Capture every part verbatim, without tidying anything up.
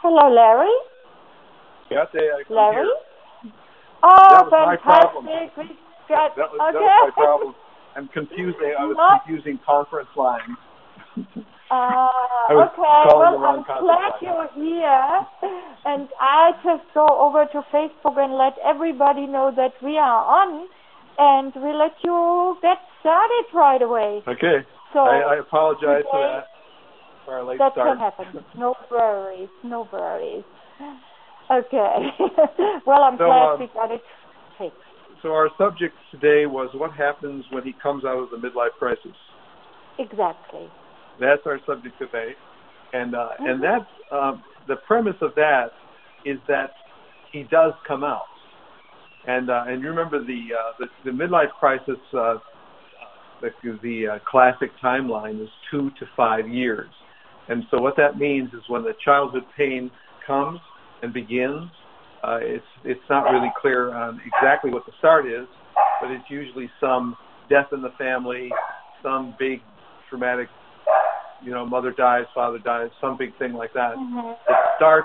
Hello, Larry. Yeah, I can Larry? hear. Oh, that was fantastic. my problem. We got, that, was, okay. that was my problem. I'm confusing. I was Not, confusing conference lines. uh, okay, well, I'm glad you're here. And I just go over to Facebook and let everybody know that we are on. And we let you get started right away. Okay. So I, I apologize today, for that. For our late that start. can happen. No worries. No worries. Okay. Well, I'm so, glad um, we got it fixed. So our subject today was what happens when he comes out of the midlife crisis. Exactly. That's our subject today. And uh, mm-hmm. and that's, um, the premise of that is that he does come out. And uh, and you remember the, uh, the, the midlife crisis, uh, the, the uh, classic timeline is two to five years. And so what that means is when the childhood pain comes and begins, uh, it's it's not really clear on exactly what the start is, but it's usually some death in the family, some big traumatic, you know, mother dies, father dies, some big thing like that. Mm-hmm. It starts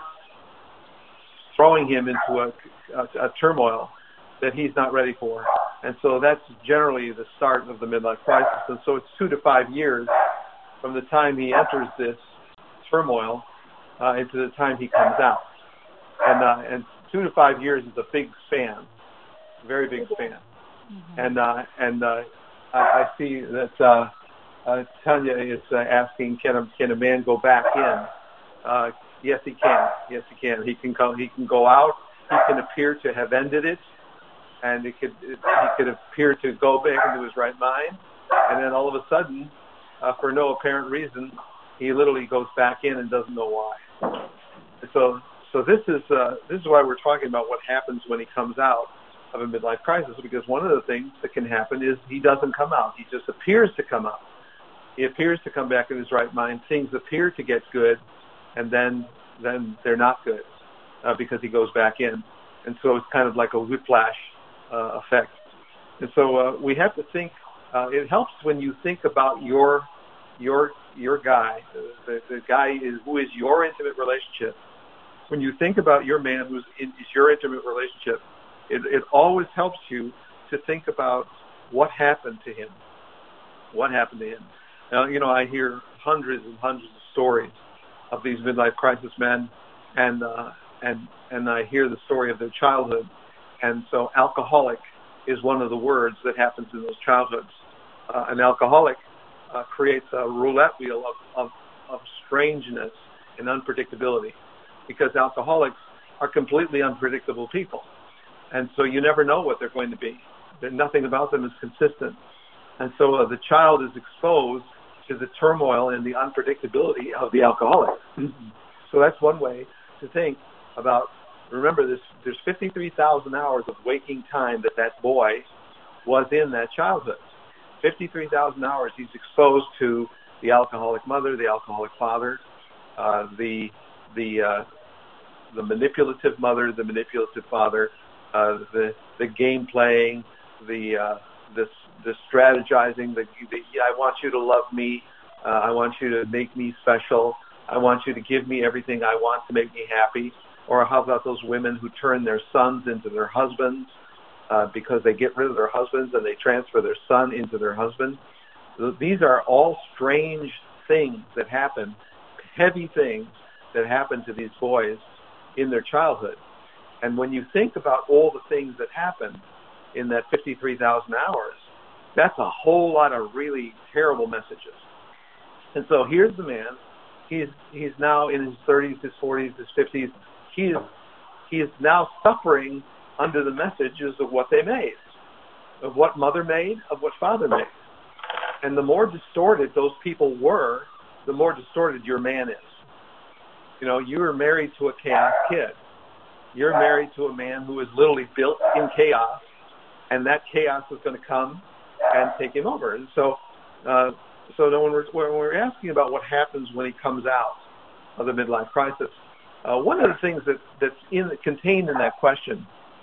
throwing him into a, a, a turmoil that he's not ready for. And so that's generally the start of the midlife crisis. And so it's two to five years from the time he enters this turmoil uh, into the time he comes out. And uh, and two to five years is a big span, very big span. Mm-hmm. And uh, and uh, I, I see that uh, uh, Tanya is uh, asking, can a can a man go back in? Uh, yes, he can. Yes, he can. He can go. He can go out. He can appear to have ended it, and it could it, he could appear to go back into his right mind, and then all of a sudden, uh, for no apparent reason, he literally goes back in and doesn't know why. So. So this is uh, this is why we're talking about what happens when he comes out of a midlife crisis, because one of the things that can happen is he doesn't come out. He just appears to come out. He appears to come back in his right mind. Things appear to get good, and then then they're not good uh, because he goes back in. And so it's kind of like a whiplash uh, effect. And so uh, we have to think. Uh, it helps when you think about your your your guy, the, the guy is, who is your intimate relationship. When you think about your man who's in is your intimate relationship, it, it always helps you to think about what happened to him. What happened to him? Now, you know, I hear hundreds and hundreds of stories of these midlife crisis men, and uh, and and I hear the story of their childhood. And so alcoholic is one of the words that happens in those childhoods. Uh, an alcoholic uh, creates a roulette wheel of, of, of strangeness and unpredictability, because alcoholics are completely unpredictable people. And so you never know what they're going to be. There, nothing about them is consistent. And so uh, the child is exposed to the turmoil and the unpredictability of the alcoholic. Mm-hmm. So that's one way to think about. Remember, this, there's fifty-three thousand hours of waking time that that boy was in that childhood. fifty-three thousand hours he's exposed to the alcoholic mother, the alcoholic father, uh, the the uh, the manipulative mother, the manipulative father, uh, the the game playing, the uh, the the strategizing. The, the I want you to love me. Uh, I want you to make me special. I want you to give me everything I want to make me happy. Or how about those women who turn their sons into their husbands uh, because they get rid of their husbands and they transfer their son into their husband? These are all strange things that happen, heavy things that happen to these boys in their childhood. And when you think about all the things that happen in that fifty-three thousand hours, that's a whole lot of really terrible messages. And so here's the man. He's he's now in his thirties, his forties, his fifties. He is, he is now suffering under the messages of what they made, of what mother made, of what father made. And the more distorted those people were, the more distorted your man is. You know, you are married to a chaos kid. You're married to a man who is literally built in chaos, and that chaos is going to come and take him over. And so, uh, so when we're, when we're asking about what happens when he comes out of the midlife crisis, uh, one of the things that, that's in, contained in that question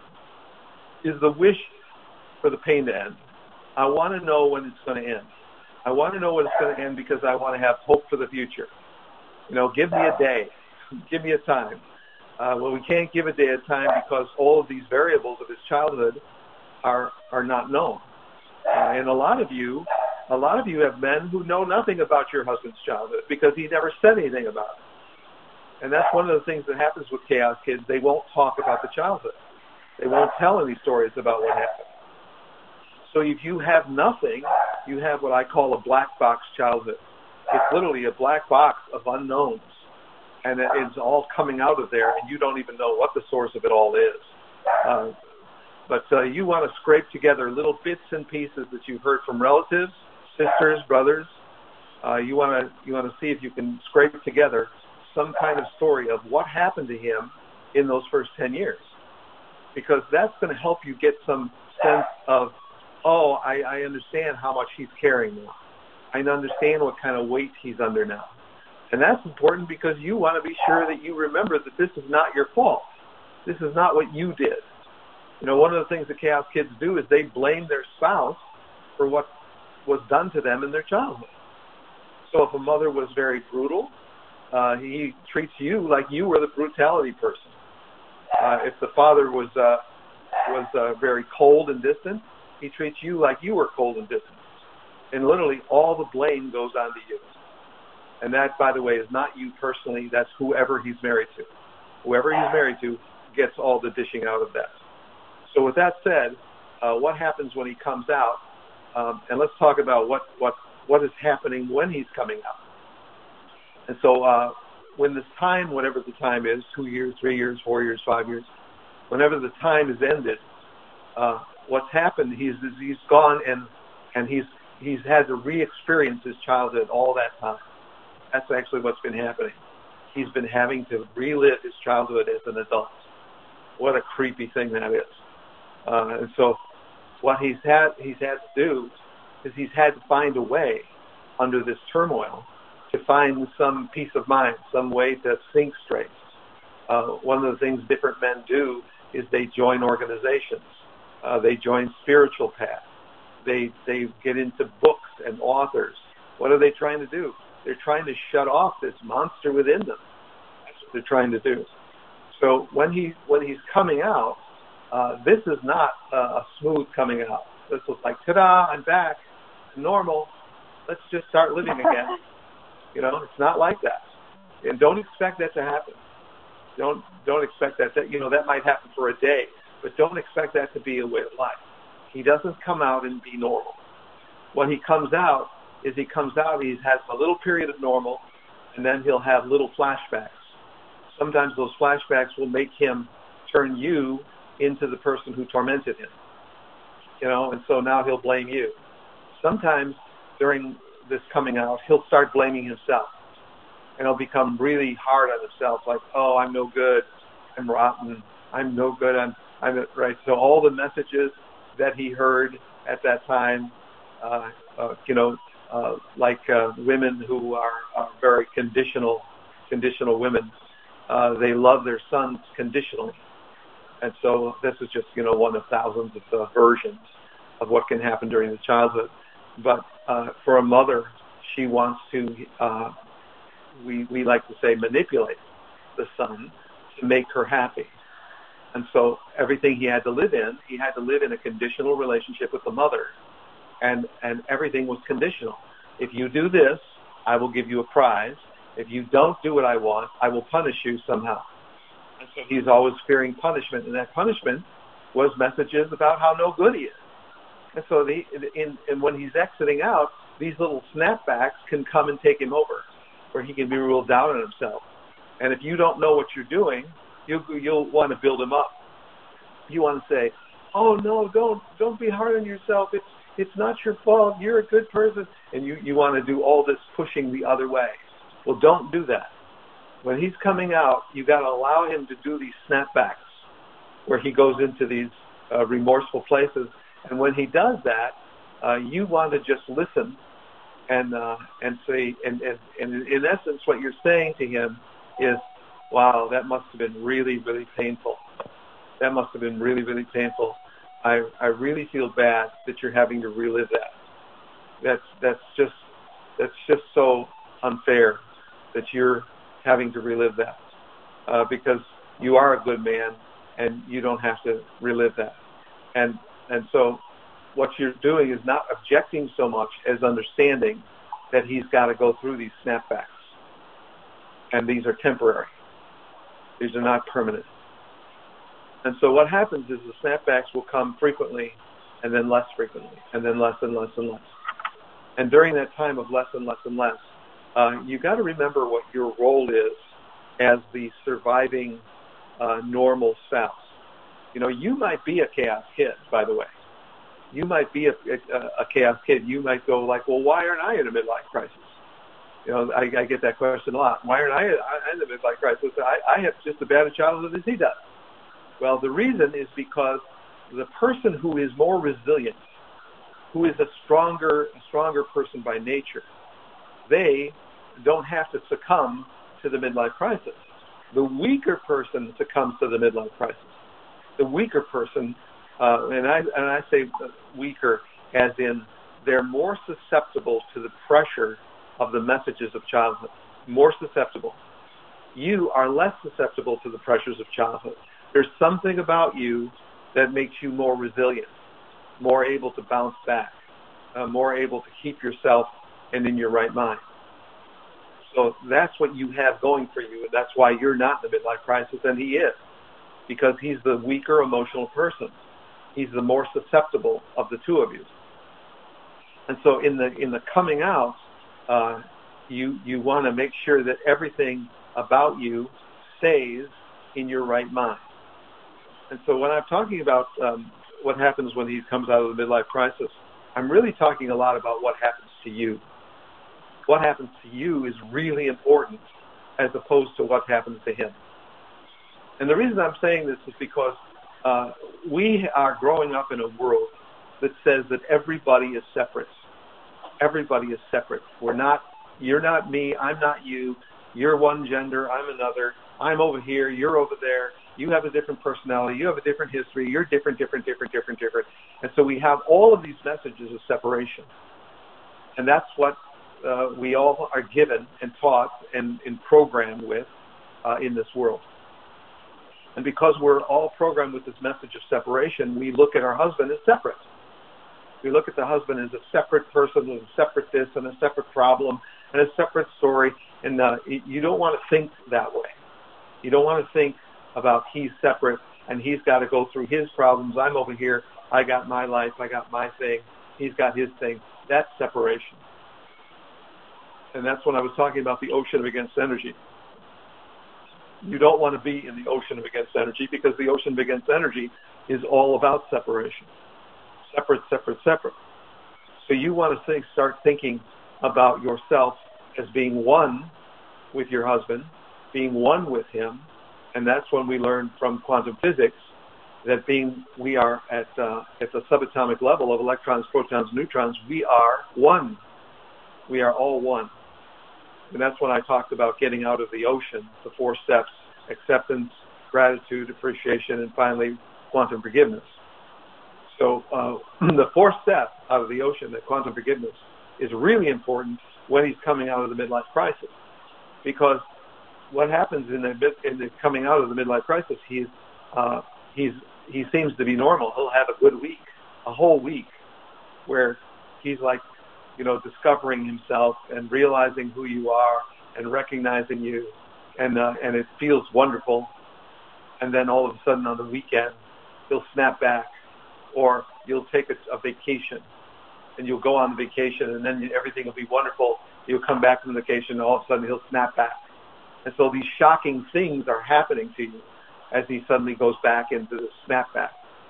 is the wish for the pain to end. I want to know when it's going to end. I want to know when it's going to end because I want to have hope for the future. You know, give me a day. give me a time. Uh, well, we can't give a day at a time because all of these variables of his childhood are are not known. Uh, and a lot of you, a lot of you have men who know nothing about your husband's childhood because he never said anything about it. And that's one of the things that happens with chaos kids. They won't talk about the childhood. They won't tell any stories about what happened. So if you have nothing, you have what I call a black box childhood. It's literally a black box of unknowns. And it's all coming out of there, and you don't even know what the source of it all is. Uh, but uh, you want to scrape together little bits and pieces that you've heard from relatives, sisters, brothers. Uh, you want to you want to see if you can scrape together some kind of story of what happened to him in those first ten years, because that's going to help you get some sense of, oh, I, I understand how much he's carrying now. I understand what kind of weight he's under now. And that's important because you want to be sure that you remember that this is not your fault. This is not what you did. You know, one of the things that chaos kids do is they blame their spouse for what was done to them in their childhood. So if a mother was very brutal, uh, he treats you like you were the brutality person. Uh, if the father was uh, was uh, very cold and distant, he treats you like you were cold and distant. And literally all the blame goes onto you. And that, by the way, is not you personally. That's whoever he's married to. Whoever he's married to gets all the dishing out of that. So with that said, uh, what happens when he comes out? Um, and let's talk about what, what, what is happening when he's coming out. And so uh, when this time, whatever the time is, two years, three years, four years, five years, whenever the time is ended, uh, what's happened, he's, he's gone and, and he's, he's had to re-experience his childhood all that time. That's actually what's been happening. He's been having to relive his childhood as an adult. What a creepy thing that is. Uh, and so what he's had he's had to do is he's had to find a way under this turmoil to find some peace of mind, some way to think straight. Uh, one of the things different men do is they join organizations. Uh, they join spiritual paths. They, they get into books and authors. What are they trying to do? They're trying to shut off this monster within them. That's what they're trying to do. So when he when he's coming out, uh, this is not uh, a smooth coming out. This was like, ta-da, I'm back, I'm normal. Let's just start living again. You know, it's not like that. And don't expect that to happen. Don't don't expect that. That you know that might happen for a day, but don't expect that to be a way of life. He doesn't come out and be normal. When he comes out, is he comes out, he has a little period of normal, and then he'll have little flashbacks. Sometimes those flashbacks will make him turn you into the person who tormented him. You know, and so now he'll blame you. Sometimes during this coming out, he'll start blaming himself. And he'll become really hard on himself, like, oh, I'm no good, I'm rotten, I'm no good, I'm, I'm right. So all the messages that he heard at that time, uh, uh, you know, Uh, like uh, women who are, are very conditional, conditional women. Uh, they love their sons conditionally. And so this is just, you know, one of thousands of uh, versions of what can happen during the childhood. But uh, for a mother, she wants to, uh, we, we like to say, manipulate the son to make her happy. And so everything he had to live in, he had to live in a conditional relationship with the mother. And, and everything was conditional. If you do this, I will give you a prize. If you don't do what I want, I will punish you somehow. And so he's always fearing punishment, and that punishment was messages about how no good he is. And so the, in, in, when he's exiting out, these little snapbacks can come and take him over, where he can be real down on himself. And if you don't know what you're doing, you, you'll want to build him up. You want to say, oh, no, don't don't be hard on yourself. It's It's not your fault. You're a good person. And you, you want to do all this pushing the other way. Well, don't do that. When he's coming out, you got to allow him to do these snapbacks where he goes into these uh, remorseful places. And when he does that, uh, you want to just listen and uh, and say, and, and, and in essence, what you're saying to him is, wow, that must have been really, really painful. That must have been really, really painful. I, I really feel bad that you're having to relive that. That's that's just that's just so unfair that you're having to relive that. uh, because you are a good man and you don't have to relive that. And and so what you're doing is not objecting so much as understanding that he's got to go through these snapbacks. And these are temporary. These are not permanent. And so what happens is the snapbacks will come frequently and then less frequently and then less and less and less. And during that time of less and less and less, uh, you've got to remember what your role is as the surviving uh, normal spouse. You know, you might be a chaos kid, by the way. You might be a, a, a chaos kid. You might go like, well, why aren't I in a midlife crisis? You know, I, I get that question a lot. Why aren't I in a midlife crisis? I, I have just as bad a childhood as he does. Well, the reason is because the person who is more resilient, who is a stronger, a stronger person by nature, they don't have to succumb to the midlife crisis. The weaker person succumbs to the midlife crisis. The weaker person, uh, and I and I say weaker as in they're more susceptible to the pressure of the messages of childhood. More susceptible. You are less susceptible to the pressures of childhood. There's something about you that makes you more resilient, more able to bounce back, uh, more able to keep yourself and in your right mind. So that's what you have going for you, and that's why you're not in the midlife crisis, and he is, because he's the weaker emotional person. He's the more susceptible of the two of you. And so in the in the coming out, uh, you you want to make sure that everything about you stays in your right mind. And so when I'm talking about um, what happens when he comes out of the midlife crisis, I'm really talking a lot about what happens to you. What happens to you is really important as opposed to what happens to him. And the reason I'm saying this is because uh, we are growing up in a world that says that everybody is separate. Everybody is separate. We're not, you're not me, I'm not you, you're one gender, I'm another, I'm over here, you're over there, you have a different personality, you have a different history, you're different, different, different, different, different. And so we have all of these messages of separation. And that's what uh, we all are given and taught and, and programmed with uh, in this world. And because we're all programmed with this message of separation, we look at our husband as separate. We look at the husband as a separate person with a separate this and a separate problem and a separate story. And uh, you don't want to think that way. You don't want to think about he's separate and he's got to go through his problems. I'm over here. I got my life. I got my thing. He's got his thing. That's separation. And that's when I was talking about the ocean of against energy. You don't want to be in the ocean of against energy because the ocean of against energy is all about separation. Separate, separate, separate. So you want to think, start thinking about yourself as being one with your husband, being one with him, and that's when we learn from quantum physics that being we are at uh, at the subatomic level of electrons, protons, neutrons, we are one. We are all one. And that's when I talked about getting out of the ocean, the four steps: acceptance, gratitude, appreciation, and finally quantum forgiveness. So uh, the fourth step out of the ocean, that quantum forgiveness, is really important when he's coming out of the midlife crisis. Because what happens in the, in the coming out of the midlife crisis, he's, uh, he's, he seems to be normal. He'll have a good week, a whole week, where he's like, you know, discovering himself and realizing who you are and recognizing you, and uh, and it feels wonderful. And then all of a sudden on the weekend, he'll snap back, or you'll take a, a vacation, and you'll go on the vacation, and then everything will be wonderful. You'll come back from the vacation, and all of a sudden he'll snap back. And so these shocking things are happening to you as he suddenly goes back into the snapback.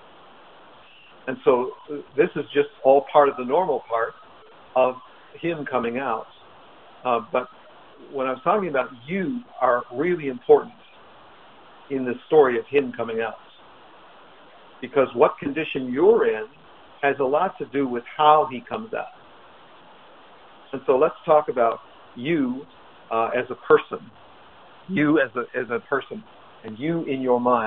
And so this is just all part of the normal part of him coming out. Uh, but when I was talking about you are really important in the story of him coming out. Because what condition you're in has a lot to do with how he comes out. And so let's talk about you uh, as a person. You as a as a person, and you in your mind.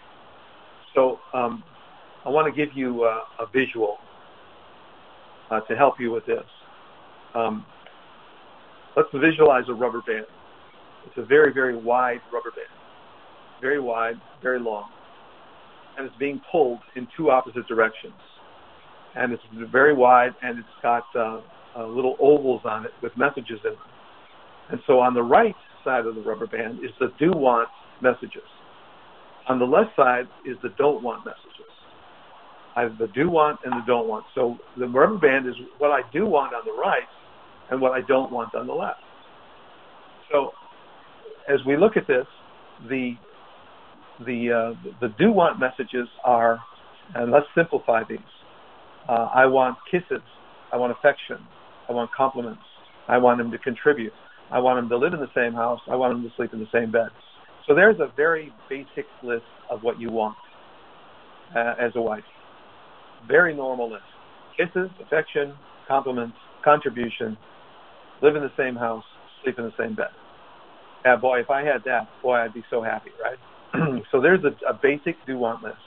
So um, I want to give you uh, a visual uh, to help you with this. Um, let's visualize a rubber band. It's a very, very wide rubber band. very wide, very long, and it's being pulled in two opposite directions. And it's very wide, and it's got uh, uh, little ovals on it with messages in them. And so on the right side of the rubber band is the do want messages. On the left side is the don't want messages. I have the do want and the don't want. So the rubber band is what I do want on the right and what I don't want on the left. So as we look at this, the the uh, the do want messages are, and let's simplify these. Uh, I want kisses. I want affection. I want compliments. I want him to contribute. I want him to live in the same house. I want him to sleep in the same bed. So there's a very basic list of what you want uh, as a wife. Very normal list. Kisses, affection, compliments, contribution, live in the same house, sleep in the same bed. Yeah, boy, if I had that, boy, I'd be so happy, right? So there's a, a basic do-want list.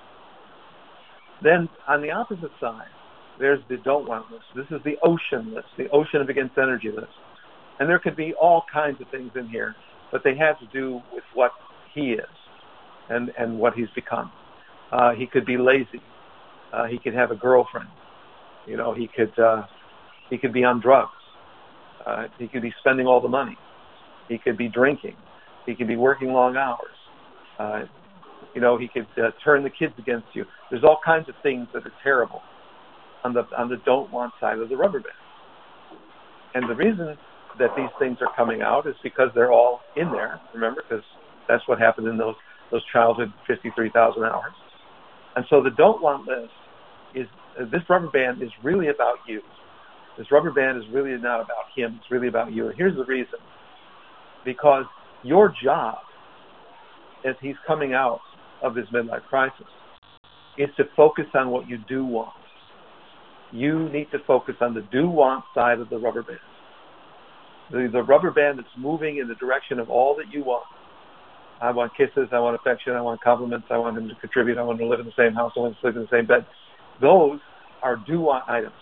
Then on the opposite side, there's the don't-want list. This is the ocean list, the ocean of against energy list. And there could be all kinds of things in here, but they have to do with what he is and, and what he's become. Uh, he could be lazy. Uh, he could have a girlfriend. You know, he could uh, he could be on drugs. Uh, he could be spending all the money. He could be drinking. He could be working long hours. Uh, you know, he could uh, turn the kids against you. There's all kinds of things that are terrible on the on the don't want side of the rubber band. And the reason that these things are coming out is because they're all in there. Remember, because that's what happened in those those childhood fifty-three thousand hours. And so the don't want list is uh, this rubber band is really about you. This rubber band is really not about him. It's really about you. And here's the reason. Because your job, as he's coming out of his midlife crisis, is to focus on what you do want. You need to focus on the do want side of the rubber band. The, the rubber band that's moving in the direction of all that you want. I want kisses, I want affection, I want compliments, I want him to contribute, I want him to live in the same house, I want him to sleep in the same bed. Those are do want items.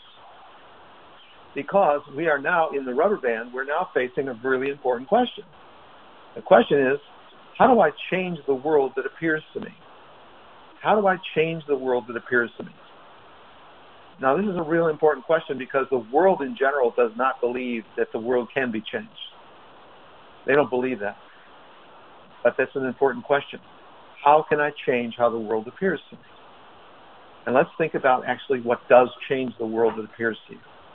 Because we are now in the rubber band, we're now facing a really important question. The question is, how do I change the world that appears to me? How do I change the world that appears to me? Now, this is a real important question because the world in general does not believe that the world can be changed. They don't believe that. But that's an important question. How can I change how the world appears to me? And let's think about actually what does change the world that appears to you.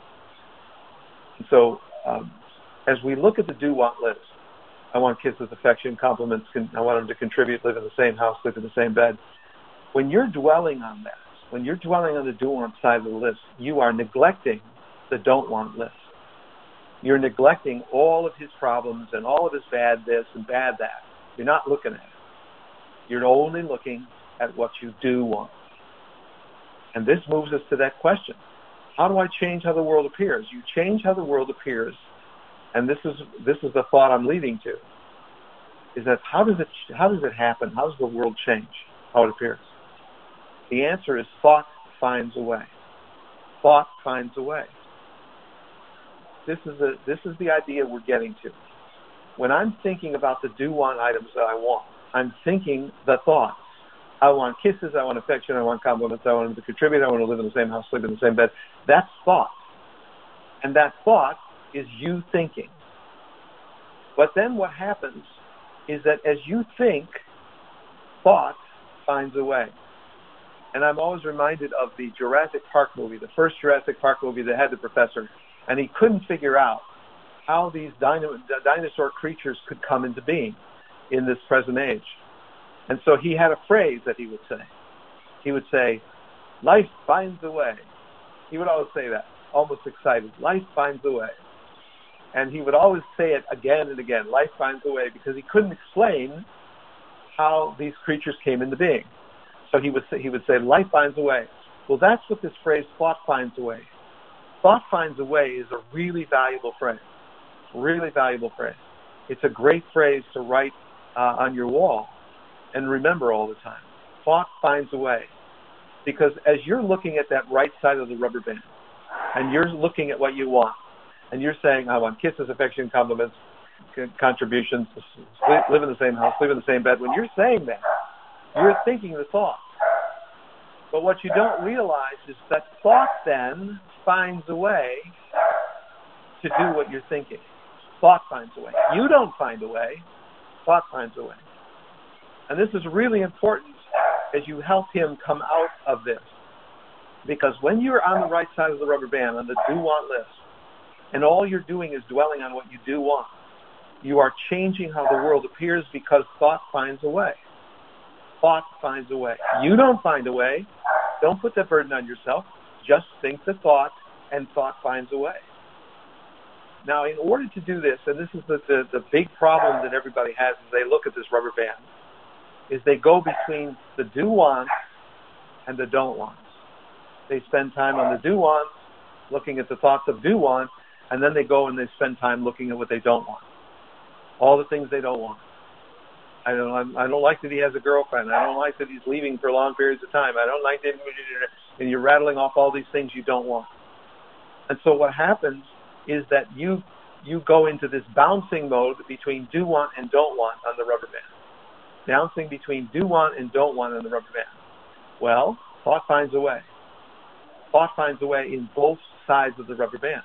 And so um, as we look at the do-want list, I want kisses, affection, compliments, I want them to contribute, live in the same house, live in the same bed. When you're dwelling on that, when you're dwelling on the do-want side of the list, you are neglecting the don't-want list. You're neglecting all of his problems and all of his bad this and bad that. You're not looking at it. You're only looking at what you do want. And this moves us to that question. How do I change how the world appears? You change how the world appears, and this is this is the thought I'm leading to, is that how does it how does it happen? How does the world change how it appears? The answer is thought finds a way. Thought finds a way. This is a, this is the idea we're getting to. When I'm thinking about the do-want items that I want, I'm thinking the thoughts. I want kisses, I want affection, I want compliments, I want them to contribute, I want to live in the same house, sleep in the same bed. That's thought. And that thought is you thinking. But then what happens is that as you think, thought finds a way. And I'm always reminded of the Jurassic Park movie, the first Jurassic Park movie that had the professor, and he couldn't figure out how these dino- dinosaur creatures could come into being in this present age. And so he had a phrase that he would say. He would say, life finds a way. He would always say that, almost excited. Life finds a way. And he would always say it again and again, life finds a way, because he couldn't explain how these creatures came into being. So he would say, he would say, life finds a way. Well, that's what this phrase, thought finds a way. Thought finds a way is a really valuable phrase. Really valuable phrase. It's a great phrase to write uh, on your wall and remember all the time. Thought finds a way. Because as you're looking at that right side of the rubber band, and you're looking at what you want, and you're saying, I want kisses, affection, compliments, contributions, sleep, live in the same house, sleep in the same bed. When you're saying that, you're thinking the thought. But what you don't realize is that thought then finds a way to do what you're thinking. Thought finds a way. You don't find a way. Thought finds a way. And this is really important as you help him come out of this. Because when you're on the right side of the rubber band, on the do-want list, and all you're doing is dwelling on what you do want, you are changing how the world appears because thought finds a way. Thought finds a way. You don't find a way. Don't put that burden on yourself. Just think the thought, and thought finds a way. Now, in order to do this, and this is the, the, the big problem that everybody has as they look at this rubber band, is they go between the do-wants and the don't-wants. They spend time on the do-wants, looking at the thoughts of do-wants, and then they go and they spend time looking at what they don't want. All the things they don't want. I don't, I don't like that he has a girlfriend. I don't like that he's leaving for long periods of time. I don't like that, and you're rattling off all these things you don't want. And so what happens is that you you go into this bouncing mode between do want and don't want on the rubber band. Bouncing between do want and don't want on the rubber band. Well, thought finds a way. Thought finds a way in both sides of the rubber band.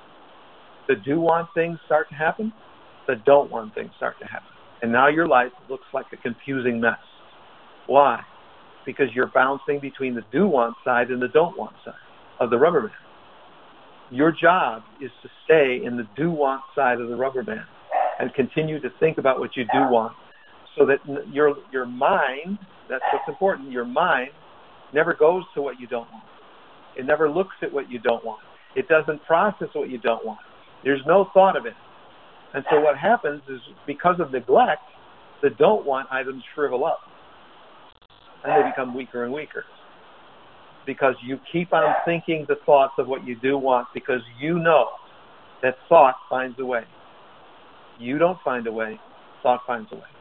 The do want things start to happen. The don't want things start to happen. And now your life looks like a confusing mess. Why? Because you're bouncing between the do want side and the don't want side of the rubber band. Your job is to stay in the do want side of the rubber band and continue to think about what you do want, so that your your mind, that's what's important, your mind never goes to what you don't want. It never looks at what you don't want. It doesn't process what you don't want. There's no thought of it. And so what happens is, because of neglect, the don't want items shrivel up. And they become weaker and weaker. Because you keep on thinking the thoughts of what you do want, because you know that thought finds a way. You don't find a way, thought finds a way.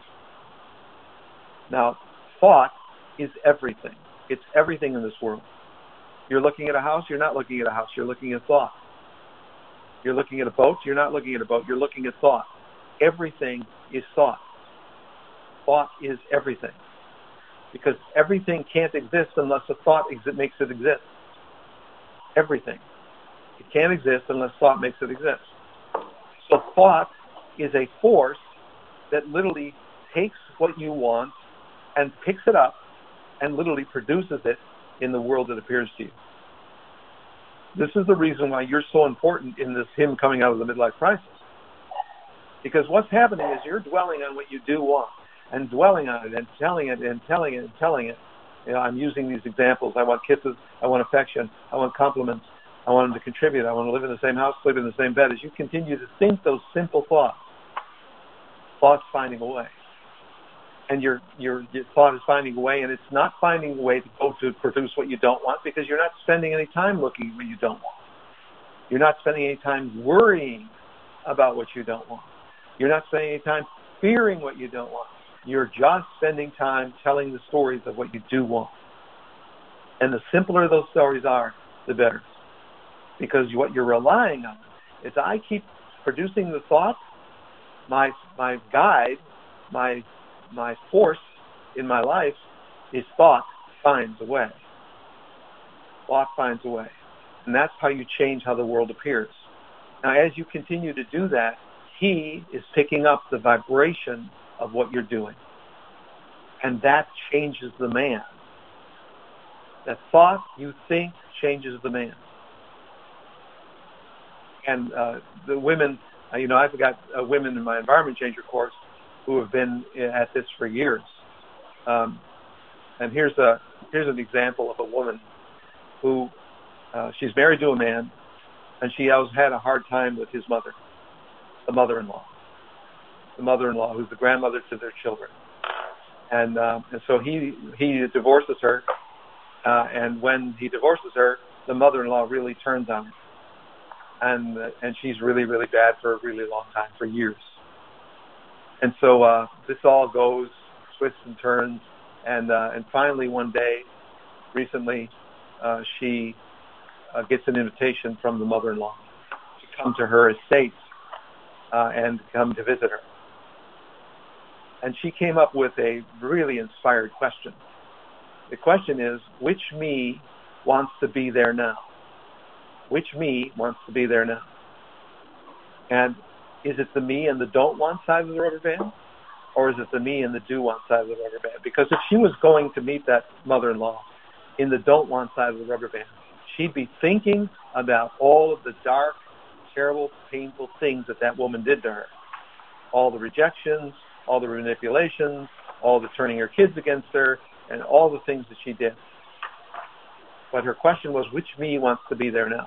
Now, thought is everything. It's everything in this world. You're looking at a house, you're not looking at a house, you're looking at thought. You're looking at a boat, you're not looking at a boat, you're looking at thought. Everything is thought. Thought is everything. Because everything can't exist unless a thought ex- makes it exist. Everything. It can't exist unless thought makes it exist. So thought is a force that literally takes what you want and picks it up and literally produces it in the world that appears to you. This is the reason why you're so important in this him coming out of the midlife crisis. Because what's happening is you're dwelling on what you do want, and dwelling on it, and telling it, and telling it, and telling it. You know, I'm using these examples. I want kisses. I want affection. I want compliments. I want them to contribute. I want to live in the same house, sleep in the same bed. As you continue to think those simple thoughts, thoughts finding a way. And your, your your thought is finding a way, and it's not finding a way to go to produce what you don't want, because you're not spending any time looking at what you don't want. You're not spending any time worrying about what you don't want. You're not spending any time fearing what you don't want. You're just spending time telling the stories of what you do want. And the simpler those stories are, the better. Because what you're relying on is, I keep producing the thought, my my guide, my my force in my life is thought finds a way. Thought finds a way. And that's how you change how the world appears. Now, as you continue to do that, he is picking up the vibration of what you're doing. And that changes the man. That thought you think changes the man. And uh, the women, uh, you know, I've got uh, women in my Environment Changer course who have been at this for years. Um, and here's a here's an example of a woman who, uh, she's married to a man, and she has had a hard time with his mother, the mother-in-law. The mother-in-law, who's the grandmother to their children. And, uh, and so he he divorces her, uh, and when he divorces her, the mother-in-law really turns on her. And, uh, and she's really, really bad for a really long time, for years. And so uh, this all goes, twists and turns, and uh, and finally one day, recently, uh, she uh, gets an invitation from the mother-in-law to come to her estate uh, and come to visit her. And she came up with a really inspired question. The question is, which me wants to be there now? Which me wants to be there now? And is it the me and the don't want side of the rubber band? Or is it the me and the do want side of the rubber band? Because if she was going to meet that mother-in-law in the don't want side of the rubber band, she'd be thinking about all of the dark, terrible, painful things that that woman did to her. All the rejections, all the manipulations, all the turning her kids against her, and all the things that she did. But her question was, which me wants to be there now?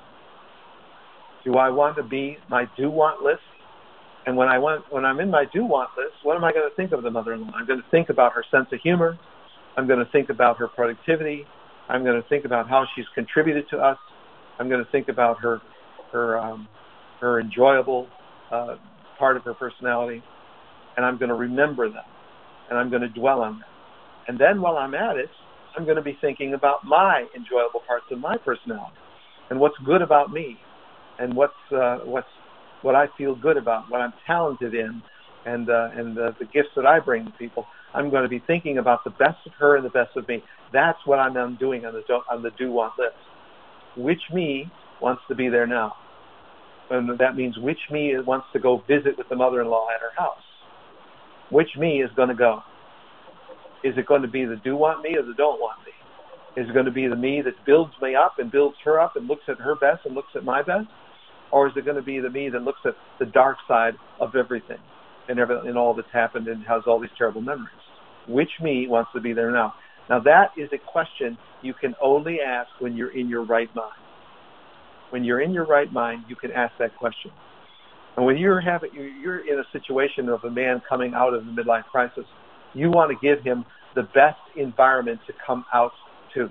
Do I want to be my do-want list? And when I want, when I'm in my do-want list, what am I going to think of the mother-in-law? I'm going to think about her sense of humor. I'm going to think about her productivity. I'm going to think about how she's contributed to us. I'm going to think about her, her, um, her enjoyable uh, part of her personality. And I'm going to remember them. And I'm going to dwell on them. And then while I'm at it, I'm going to be thinking about my enjoyable parts of my personality and what's good about me and what's uh, what's what I feel good about, what I'm talented in, and uh, and uh, the gifts that I bring to people. I'm going to be thinking about the best of her and the best of me. That's what I'm doing on the do, on the do-want list. Which me wants to be there now? And that means which me wants to go visit with the mother-in-law at her house? Which me is going to go? Is it going to be the do-want me or the don't-want me? Is it going to be the me that builds me up and builds her up and looks at her best and looks at my best? Or is it going to be the me that looks at the dark side of everything and, every, and all that's happened and has all these terrible memories? Which me wants to be there now? Now that is a question you can only ask when you're in your right mind. When you're in your right mind, you can ask that question. And when you're having, you're in a situation of a man coming out of the midlife crisis, you want to give him the best environment to come out to.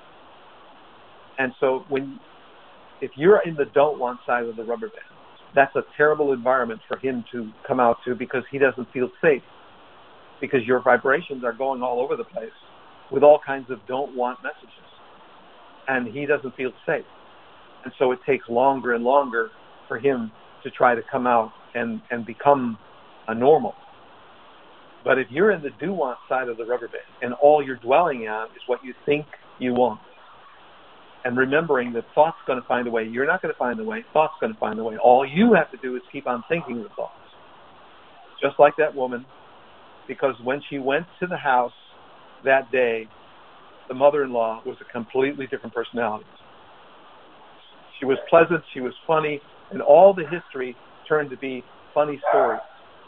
And so when, if you're in the don't want side of the rubber band, that's a terrible environment for him to come out to because he doesn't feel safe. Because your vibrations are going all over the place with all kinds of don't want messages. And he doesn't feel safe. And so it takes longer and longer for him to try to come out and, and become a normal. But if you're in the do-want side of the rubber band and all you're dwelling on is what you think you want, and remembering that thought's going to find a way, you're not going to find the way, thought's going to find the way. All you have to do is keep on thinking the thoughts. Just like that woman, because when she went to the house that day, the mother-in-law was a completely different personality. She was pleasant, she was funny, and all the history turned to be funny stories.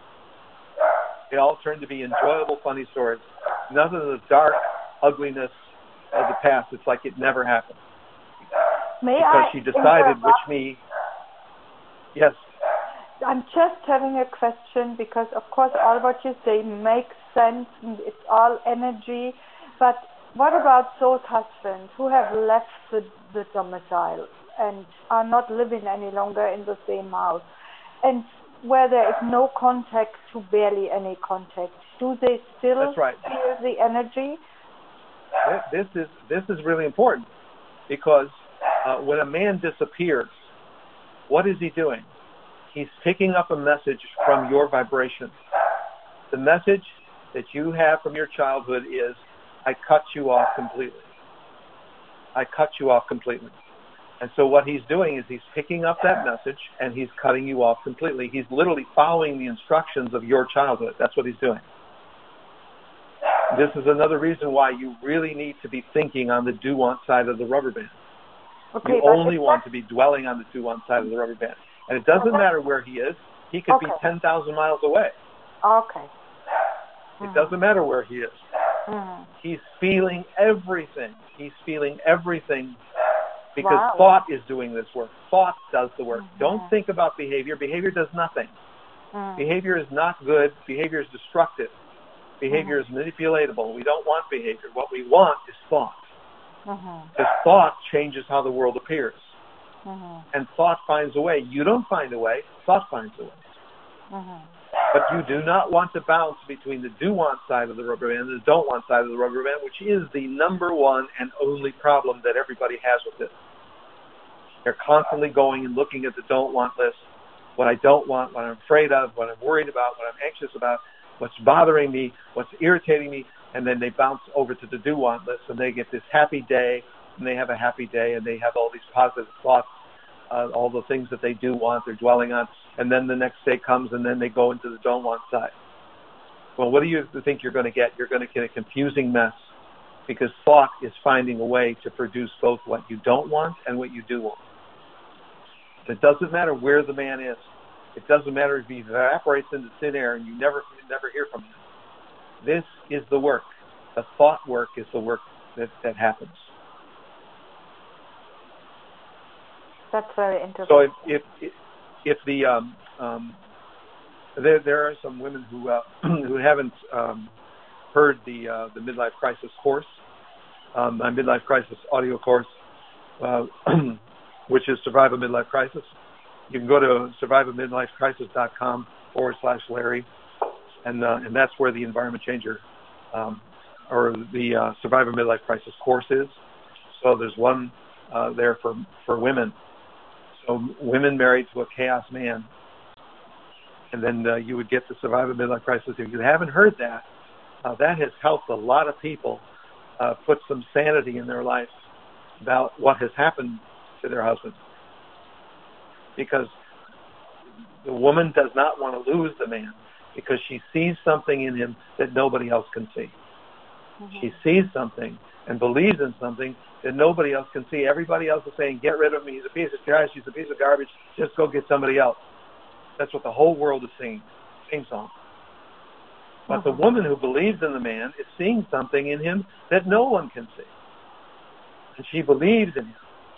They all turned to be enjoyable, funny stories. None of the dark ugliness of the past. It's like it never happened. May because I she decided interrupt? which me... Yes. I'm just having a question because, of course, all what you say makes sense. And it's all energy. But what about those husbands who have left the, the domicile and are not living any longer in the same house, and where there is no contact to barely any contact? Do they still That's right. feel the energy? This is this is really important because uh, when a man disappears, what is he doing? He's picking up a message from your vibration. The message that you have from your childhood is, I cut you off completely. I cut you off completely. And so what he's doing is he's picking up that message and he's cutting you off completely. He's literally following the instructions of your childhood. That's what he's doing. This is another reason why you really need to be thinking on the do-want side of the rubber band. Okay, you only want to be dwelling on the do-want side of the rubber band. And it doesn't matter where he is. He could okay. be ten thousand miles away. Okay. It mm. doesn't matter where he is. Mm. He's feeling everything. He's feeling everything because wow. thought is doing this work. Thought does the work. Mm-hmm. Don't think about behavior. Behavior does nothing. Mm. Behavior is not good. Behavior is destructive. Behavior mm-hmm. is manipulatable. We don't want behavior. What we want is thought. Mm-hmm. Because thought changes how the world appears. Mm-hmm. And thought finds a way. You don't find a way. Thought finds a way. Mm-hmm. But you do not want to bounce between the do-want side of the rubber band and the don't-want side of the rubber band, which is the number one and only problem that everybody has with it. They're constantly going and looking at the don't-want list what I don't want, what I'm afraid of, what I'm worried about, what I'm anxious about, what's bothering me, what's irritating me, and then they bounce over to the do-want list, and they get this happy day, and they have a happy day, and they have all these positive thoughts, uh, all the things that they do want, they're dwelling on, and then the next day comes, and then they go into the don't-want side. Well, what do you think you're going to get? You're going to get a confusing mess, because thought is finding a way to produce both what you don't want and what you do want. It doesn't matter where the man is. It doesn't matter if he evaporates into thin air and you never never hear from him. This is the work. The thought work is the work that, that happens. That's very interesting. So if if, if the um, um, there there are some women who uh, who haven't um, heard the uh, the midlife crisis course, um, my midlife crisis audio course, uh, which is Survive a Midlife Crisis. You can go to survive a midlife crisis dot com forward slash Larry, and uh, and that's where the Environment Changer um, or the uh, Survive a Midlife Crisis course is. So there's one uh, there for for women. So women married to a chaos man, and then uh, you would get to Survive a Midlife Crisis. If you haven't heard that, uh, that has helped a lot of people uh, put some sanity in their life about what has happened to their husband. Because the woman does not want to lose the man because she sees something in him that nobody else can see. Mm-hmm. She sees something and believes in something that nobody else can see. Everybody else is saying, get rid of me. He's a piece of trash. He's a piece of garbage. Just go get somebody else. That's what the whole world is singing. Sing song. But mm-hmm. the woman who believes in the man is seeing something in him that no one can see. And she believes in him.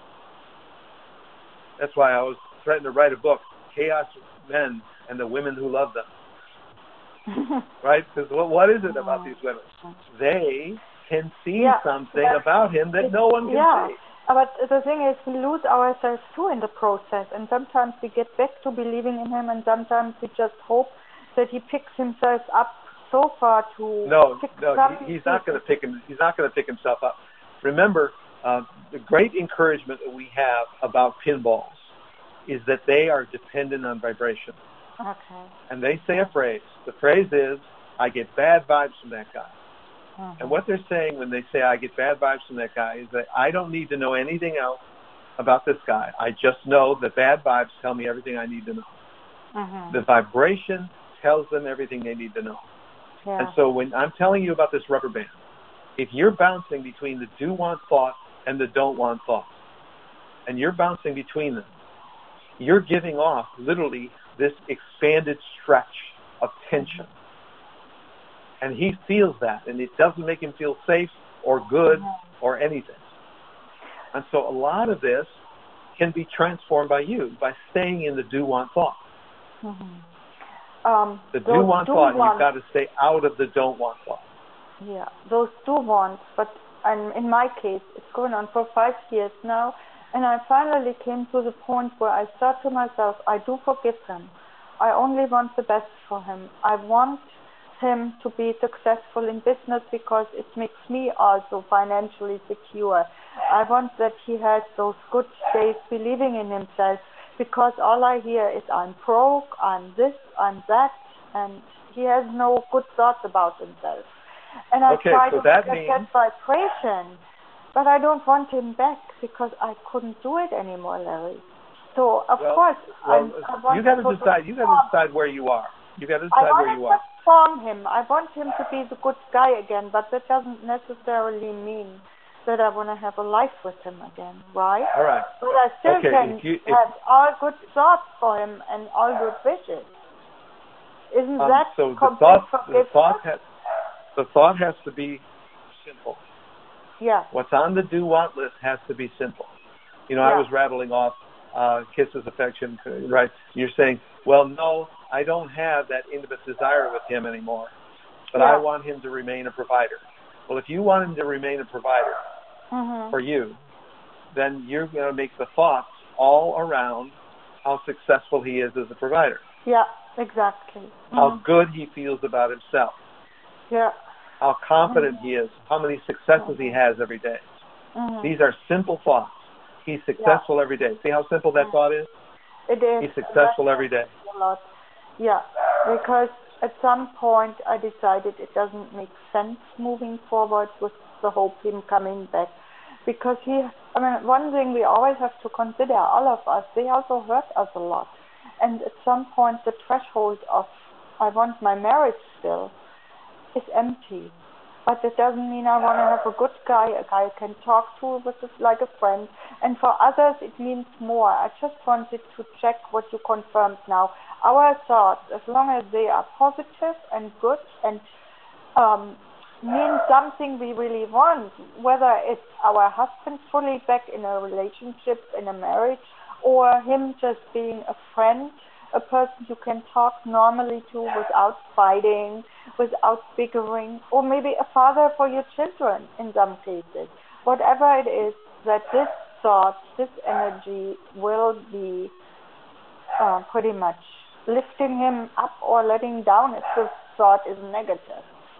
That's why I was threatened to write a book, Chaos Men and the Women Who Love Them. Right? Because what, what is it about these women? They can see yeah, something about him that no one can yeah. see. But the thing is, we lose ourselves too in the process, and sometimes we get back to believing in him, and sometimes we just hope that he picks himself up so far to no, pick no, something. He, he's not going to pick him. He's not going to pick himself up. Remember, uh, the great encouragement that we have about pinballs is that they are dependent on vibration. Okay. And they say a phrase. The phrase is, I get bad vibes from that guy. Mm-hmm. And what they're saying when they say, I get bad vibes from that guy, is that I don't need to know anything else about this guy. I just know that bad vibes tell me everything I need to know. Mm-hmm. The vibration tells them everything they need to know. Yeah. And so when I'm telling you about this rubber band, if you're bouncing between the do-want thought and the don't-want thought, and you're bouncing between them, you're giving off literally this expanded stretch of tension. And he feels that, and it doesn't make him feel safe or good or anything. And so a lot of this can be transformed by you, by staying in the do-want thought. Mm-hmm. Um, the do-want thought, you've got to stay out of the don't-want thought. Yeah, those do-wants, but um, in my case, it's going on for five years now, and I finally came to the point where I thought to myself, I do forgive him. I only want the best for him. I want him to be successful in business because it makes me also financially secure. I want that he has those good days believing in himself, because all I hear is I'm broke, I'm this, I'm that, and he has no good thoughts about himself. And I okay, try so to that get means... that vibration, but I don't want him back because I couldn't do it anymore, Larry. So of well, course, well, I want you got to decide. You got to decide where you are. You got to decide where you are. I want to him. I want him to be the good guy again, but that doesn't necessarily mean that I want to have a life with him again, right? All right. But I still okay, can if you, if, have all good thoughts for him and all good wishes. Isn't um, that so complete the thought, forgiveness? the thought has the thought has to be simple. Yeah. What's on the do-want list has to be simple. You know, yeah. I was rattling off uh, kisses, affection, right? You're saying, well, no, I don't have that intimate desire with him anymore, but yeah. I want him to remain a provider. Well, if you want him to remain a provider mm-hmm. for you, then you're going to make the thoughts all around how successful he is as a provider. Yeah, exactly. Mm-hmm. How good he feels about himself. Yeah. How confident mm-hmm. he is. How many successes mm-hmm. he has every day. Mm-hmm. These are simple thoughts. He's successful yeah. every day. See how simple that thought is? It is. He's successful every day. A lot. Yeah, because at some point I decided it doesn't make sense moving forward with the hope him coming back. Because he, I mean, one thing we always have to consider, all of us, they also hurt us a lot. And at some point the threshold of, I want my marriage still, is empty. But it doesn't mean I want to have a good guy, a guy I can talk to with a, like a friend. And for others it means more. I just wanted to check what you confirmed now. Our thoughts, as long as they are positive and good and um, mean something we really want, whether it's our husband fully back in a relationship, in a marriage, or him just being a friend, a person you can talk normally to without fighting, without bickering, or maybe a father for your children in some cases. Whatever it is, that this thought, this energy will be uh, pretty much lifting him up or letting down if this thought is negative.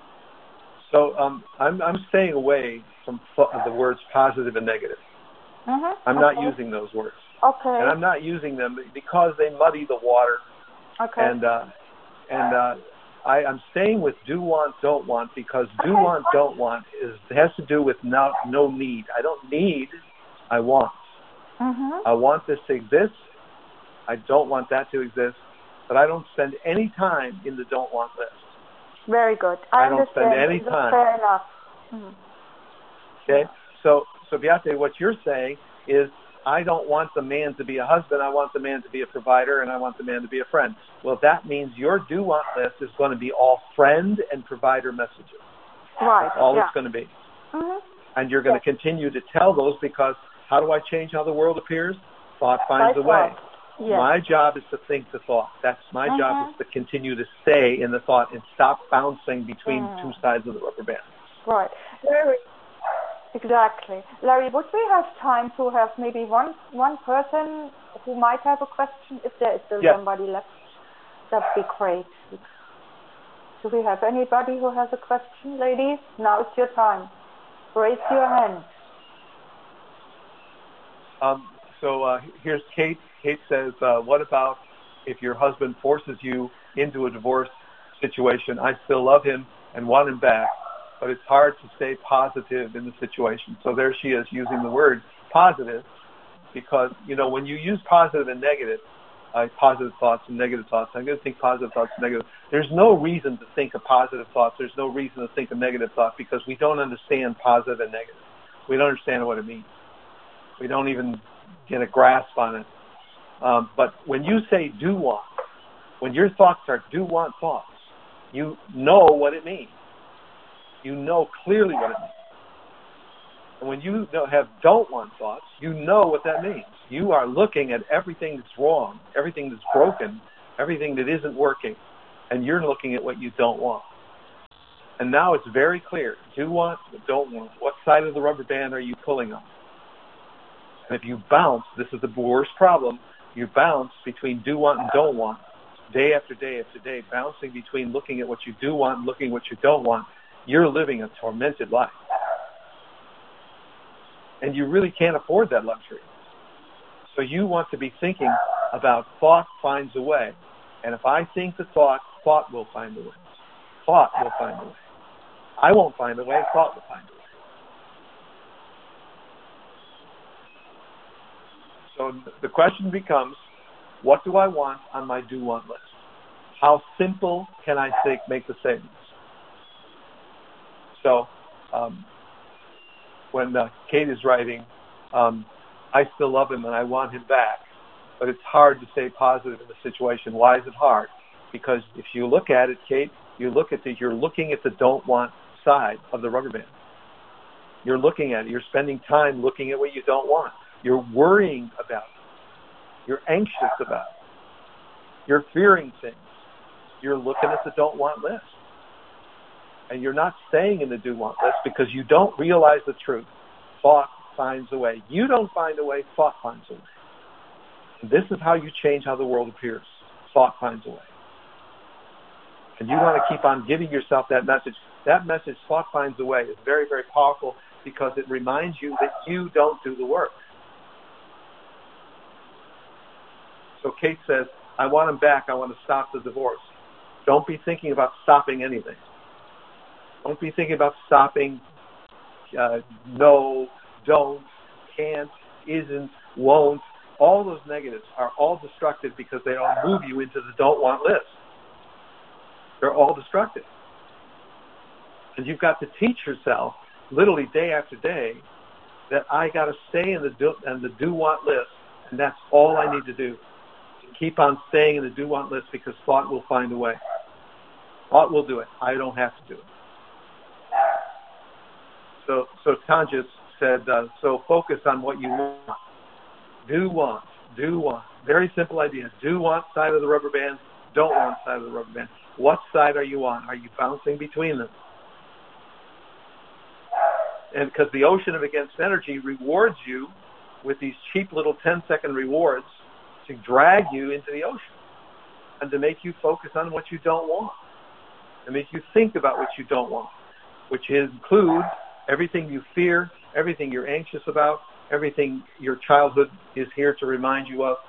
So um, I'm, I'm staying away from the words positive and negative. Mm-hmm. I'm okay. not using those words. Okay. And I'm not using them because they muddy the water. Okay. And uh, and uh, I, I'm staying with do want, don't want, because do okay. want, don't want is has to do with no, no need. I don't need, I want. Mm-hmm. I want this to exist. I don't want that to exist. But I don't spend any time in the don't want list. Very good. I, I don't understand. spend any time. Fair enough. Mm-hmm. Okay? Yeah. So, so Beate, what you're saying is, I don't want the man to be a husband, I want the man to be a provider, and I want the man to be a friend. Well, that means your do-want list is going to be all friend and provider messages. Right. That's all yeah. it's going to be. Mm-hmm. And you're going yeah. to continue to tell those because how do I change how the world appears? Thought finds By a way. thought. Yes. My job is to think the thought. That's my mm-hmm. job is to continue to stay in the thought and stop bouncing between mm-hmm. two sides of the rubber band. Right. Very Exactly. Larry, would we have time to have maybe one one person who might have a question, if there is still yes. somebody left? That'd be great. Do we have anybody who has a question, ladies? Now it's your time. Raise your hand. Um, so uh, here's Kate. Kate says, uh, what about if your husband forces you into a divorce situation? I still love him and want him back, but it's hard to stay positive in the situation. So there she is using the word positive because, you know, when you use positive and negative, uh, positive thoughts and negative thoughts, I'm going to think positive thoughts and negative. There's no reason to think of positive thoughts. There's no reason to think of negative thoughts because we don't understand positive and negative. We don't understand what it means. We don't even get a grasp on it. Um, but when you say do want, when your thoughts are do want thoughts, you know what it means. You know clearly what it means. And when you have don't want thoughts, you know what that means. You are looking at everything that's wrong, everything that's broken, everything that isn't working, and you're looking at what you don't want. And now it's very clear. Do want, don't want. What side of the rubber band are you pulling on? And if you bounce, this is the worst problem, you bounce between do want and don't want, day after day after day, bouncing between looking at what you do want and looking at what you don't want. You're living a tormented life. And you really can't afford that luxury. So you want to be thinking about thought finds a way. And if I think the thought, thought will find a way. Thought will find a way. I won't find a way, thought will find a way. So the question becomes, what do I want on my do want list? How simple can I think, make the statements? So um, when uh, Kate is writing, um, I still love him and I want him back, but it's hard to stay positive in the situation. Why is it hard? Because if you look at it, Kate, you look at the, you're looking at the don't want side of the rubber band. You're looking at it. You're spending time looking at what you don't want. You're worrying about it. You're anxious about it. You're fearing things. You're looking at the don't want list. And you're not staying in the do want list because you don't realize the truth. Thought finds a way. You don't find a way, thought finds a way. And this is how you change how the world appears. Thought finds a way. And you want to keep on giving yourself that message. That message, thought finds a way, is very, very powerful because it reminds you that you don't do the work. So Kate says, I want him back. I want to stop the divorce. Don't be thinking about stopping anything. Don't be thinking about stopping uh, no, don't, can't, isn't, won't. All those negatives are all destructive because they all move you into the don't want list. They're all destructive. And you've got to teach yourself, literally day after day, that I got to stay in the do, in the do want list, and that's all I need to do. To keep on staying in the do want list, because thought will find a way. Thought will do it. I don't have to do it. So, so Tanja said, uh, so focus on what you want. Do want, do want. Very simple idea. Do want side of the rubber band, don't want side of the rubber band. What side are you on? Are you bouncing between them? And because the ocean of against energy rewards you with these cheap little ten-second rewards to drag you into the ocean and to make you focus on what you don't want, to make you think about what you don't want, which includes everything you fear, everything you're anxious about, everything your childhood is here to remind you of.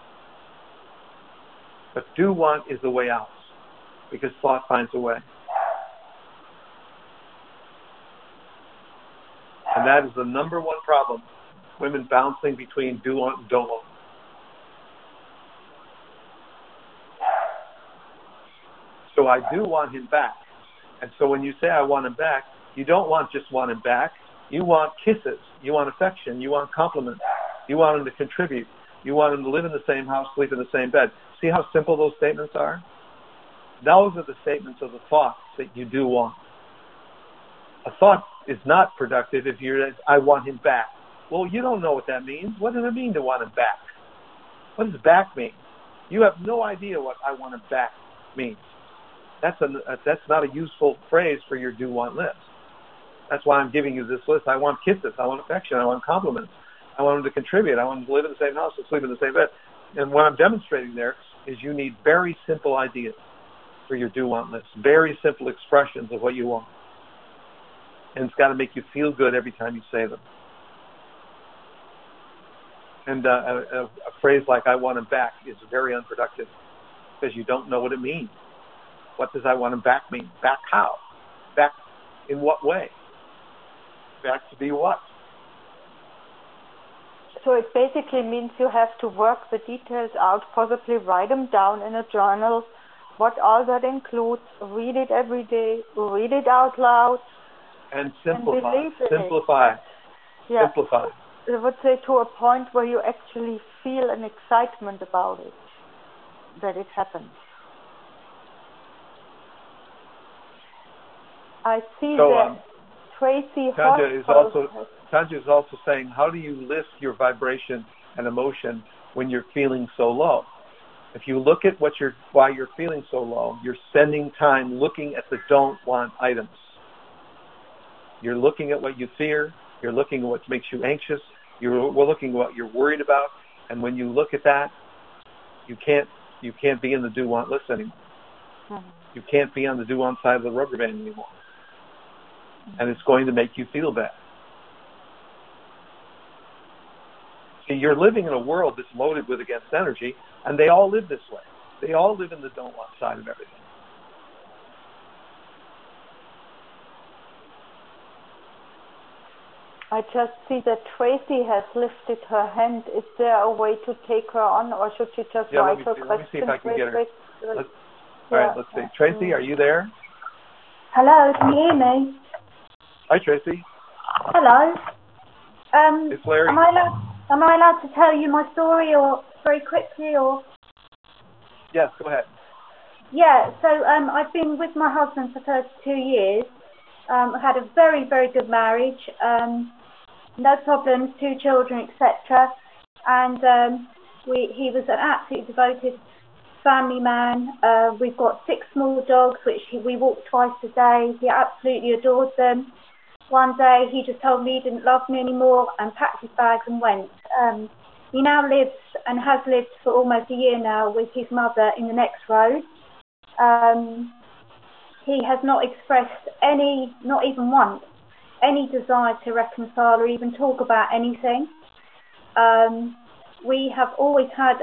But do want is the way out, because thought finds a way. And that is the number one problem, women bouncing between do want and don't want. So I do want him back. And so when you say I want him back, you don't want just want him back. You want kisses. You want affection. You want compliments. You want him to contribute. You want him to live in the same house, sleep in the same bed. See how simple those statements are? Those are the statements of the thoughts that you do want. A thought is not productive if you're, I want him back. Well, you don't know what that means. What does it mean to want him back? What does back mean? You have no idea what I want him back means. That's, a, that's not a useful phrase for your do want list. That's why I'm giving you this list. I want kisses. I want affection. I want compliments. I want him to contribute. I want him to live in the same house and sleep in the same bed. And what I'm demonstrating there is you need very simple ideas for your do want list. Very simple expressions of what you want. And it's got to make you feel good every time you say them. And uh, a, a phrase like I want him back is very unproductive because you don't know what it means. What does I want him back mean? Back how? Back in what way? Back to be what? So it basically means you have to work the details out, possibly write them down in a journal, what all that includes, read it every day, read it out loud. And simplify. And simplify. Yeah. Simplify. I would say to a point where you actually feel an excitement about it, that it happens. I see so, that um, Tracy Tanja is also has... Tanja is also saying, how do you lift your vibration and emotion when you're feeling so low? If you look at what you're why you're feeling so low, you're spending time looking at the don't want items. You're looking at what you fear. You're looking at what makes you anxious. You're we're looking at what you're worried about. And when you look at that, you can't you can't be in the do want list anymore. Mm-hmm. You can't be on the do want side of the rubber band anymore. And it's going to make you feel bad. See, you're living in a world that's loaded with against energy, and they all live this way. They all live in the don't want side of everything. I just see that Tracy has lifted her hand. Is there a way to take her on, or should she just yeah, write let me her see, question? Let me see if I can get her. Let's, yeah. All right, let's see. Tracy, are you there? Hello, can you hear me? Hi, Tracy. Hello. Um, it's Larry. Am I, allowed, am I allowed to tell you my story, or very quickly, or? Yes, go ahead. Yeah. So um, I've been with my husband for thirty-two years. Um, I had a very, very good marriage. Um, no problems, two children, et cetera. And um, we, he was an absolutely devoted family man. Uh, we've got six small dogs, which he, we walk twice a day. He absolutely adored them. One day he just told me he didn't love me anymore and packed his bags and went. Um, he now lives and has lived for almost a year now with his mother in the next road. Um, he has not expressed any, not even once, any desire to reconcile or even talk about anything. Um, we have always had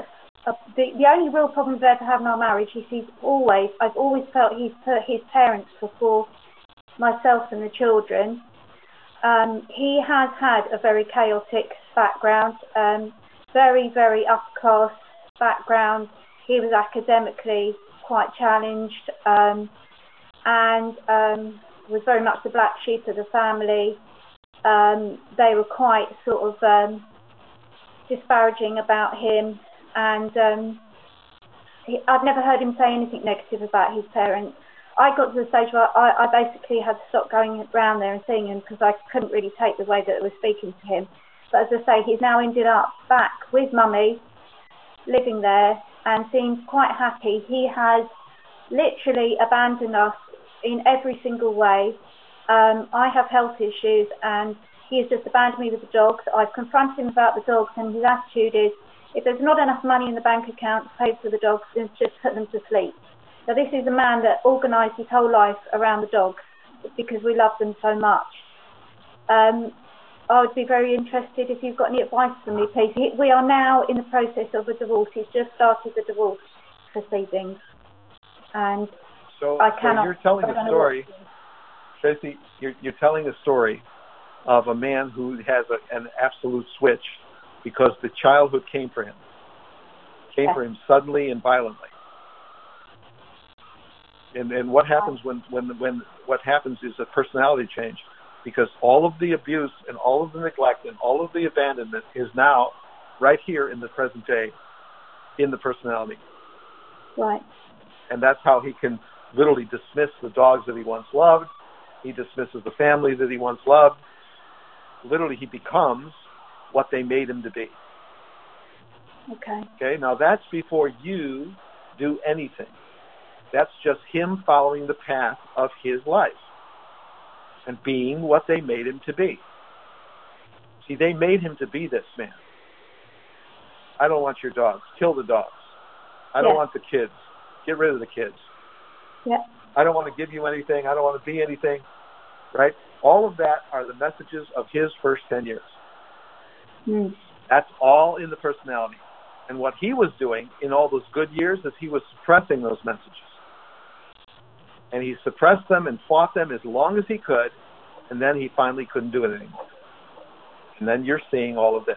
uh, the, the only real problem we've ever had in our marriage is he's always, I've always felt he's put his parents before myself and the children. Um, he has had a very chaotic background, um, very, very upper-class background. He was academically quite challenged, um, and um, was very much the black sheep of the family. Um, they were quite sort of um, disparaging about him, and um, he, I've never heard him say anything negative about his parents. I got to the stage where I, I basically had to stop going around there and seeing him because I couldn't really take the way that they were speaking to him. But as I say, he's now ended up back with Mummy, living there, and seems quite happy. He has literally abandoned us in every single way. Um, I have health issues, and he has just abandoned me with the dogs. I've confronted him about the dogs, and his attitude is, if there's not enough money in the bank account to pay for the dogs, then just put them to sleep. Now, this is a man that organised his whole life around the dogs because we love them so much. Um, I would be very interested if you've got any advice for me, please. We are now in the process of a divorce. He's just started the divorce proceedings. And so, I cannot... So you're telling a story, Tracy, you're, you're telling a story of a man who has a, an absolute switch because the childhood came for him. Came yes. for him suddenly and violently. And, and what happens when, when, when what happens is a personality change, because all of the abuse and all of the neglect and all of the abandonment is now right here in the present day in the personality. Right. And that's how he can literally dismiss the dogs that he once loved. He dismisses the family that he once loved. Literally, he becomes what they made him to be. Okay. Okay, now that's before you do anything. That's just him following the path of his life and being what they made him to be. See, they made him to be this man. I don't want your dogs. Kill the dogs. I don't yeah. want the kids. Get rid of the kids. Yeah. I don't want to give you anything. I don't want to be anything. Right? All of that are the messages of his first ten years. Mm. That's all in the personality. And what he was doing in all those good years is he was suppressing those messages. And he suppressed them and fought them as long as he could, and then he finally couldn't do it anymore. And then you're seeing all of this.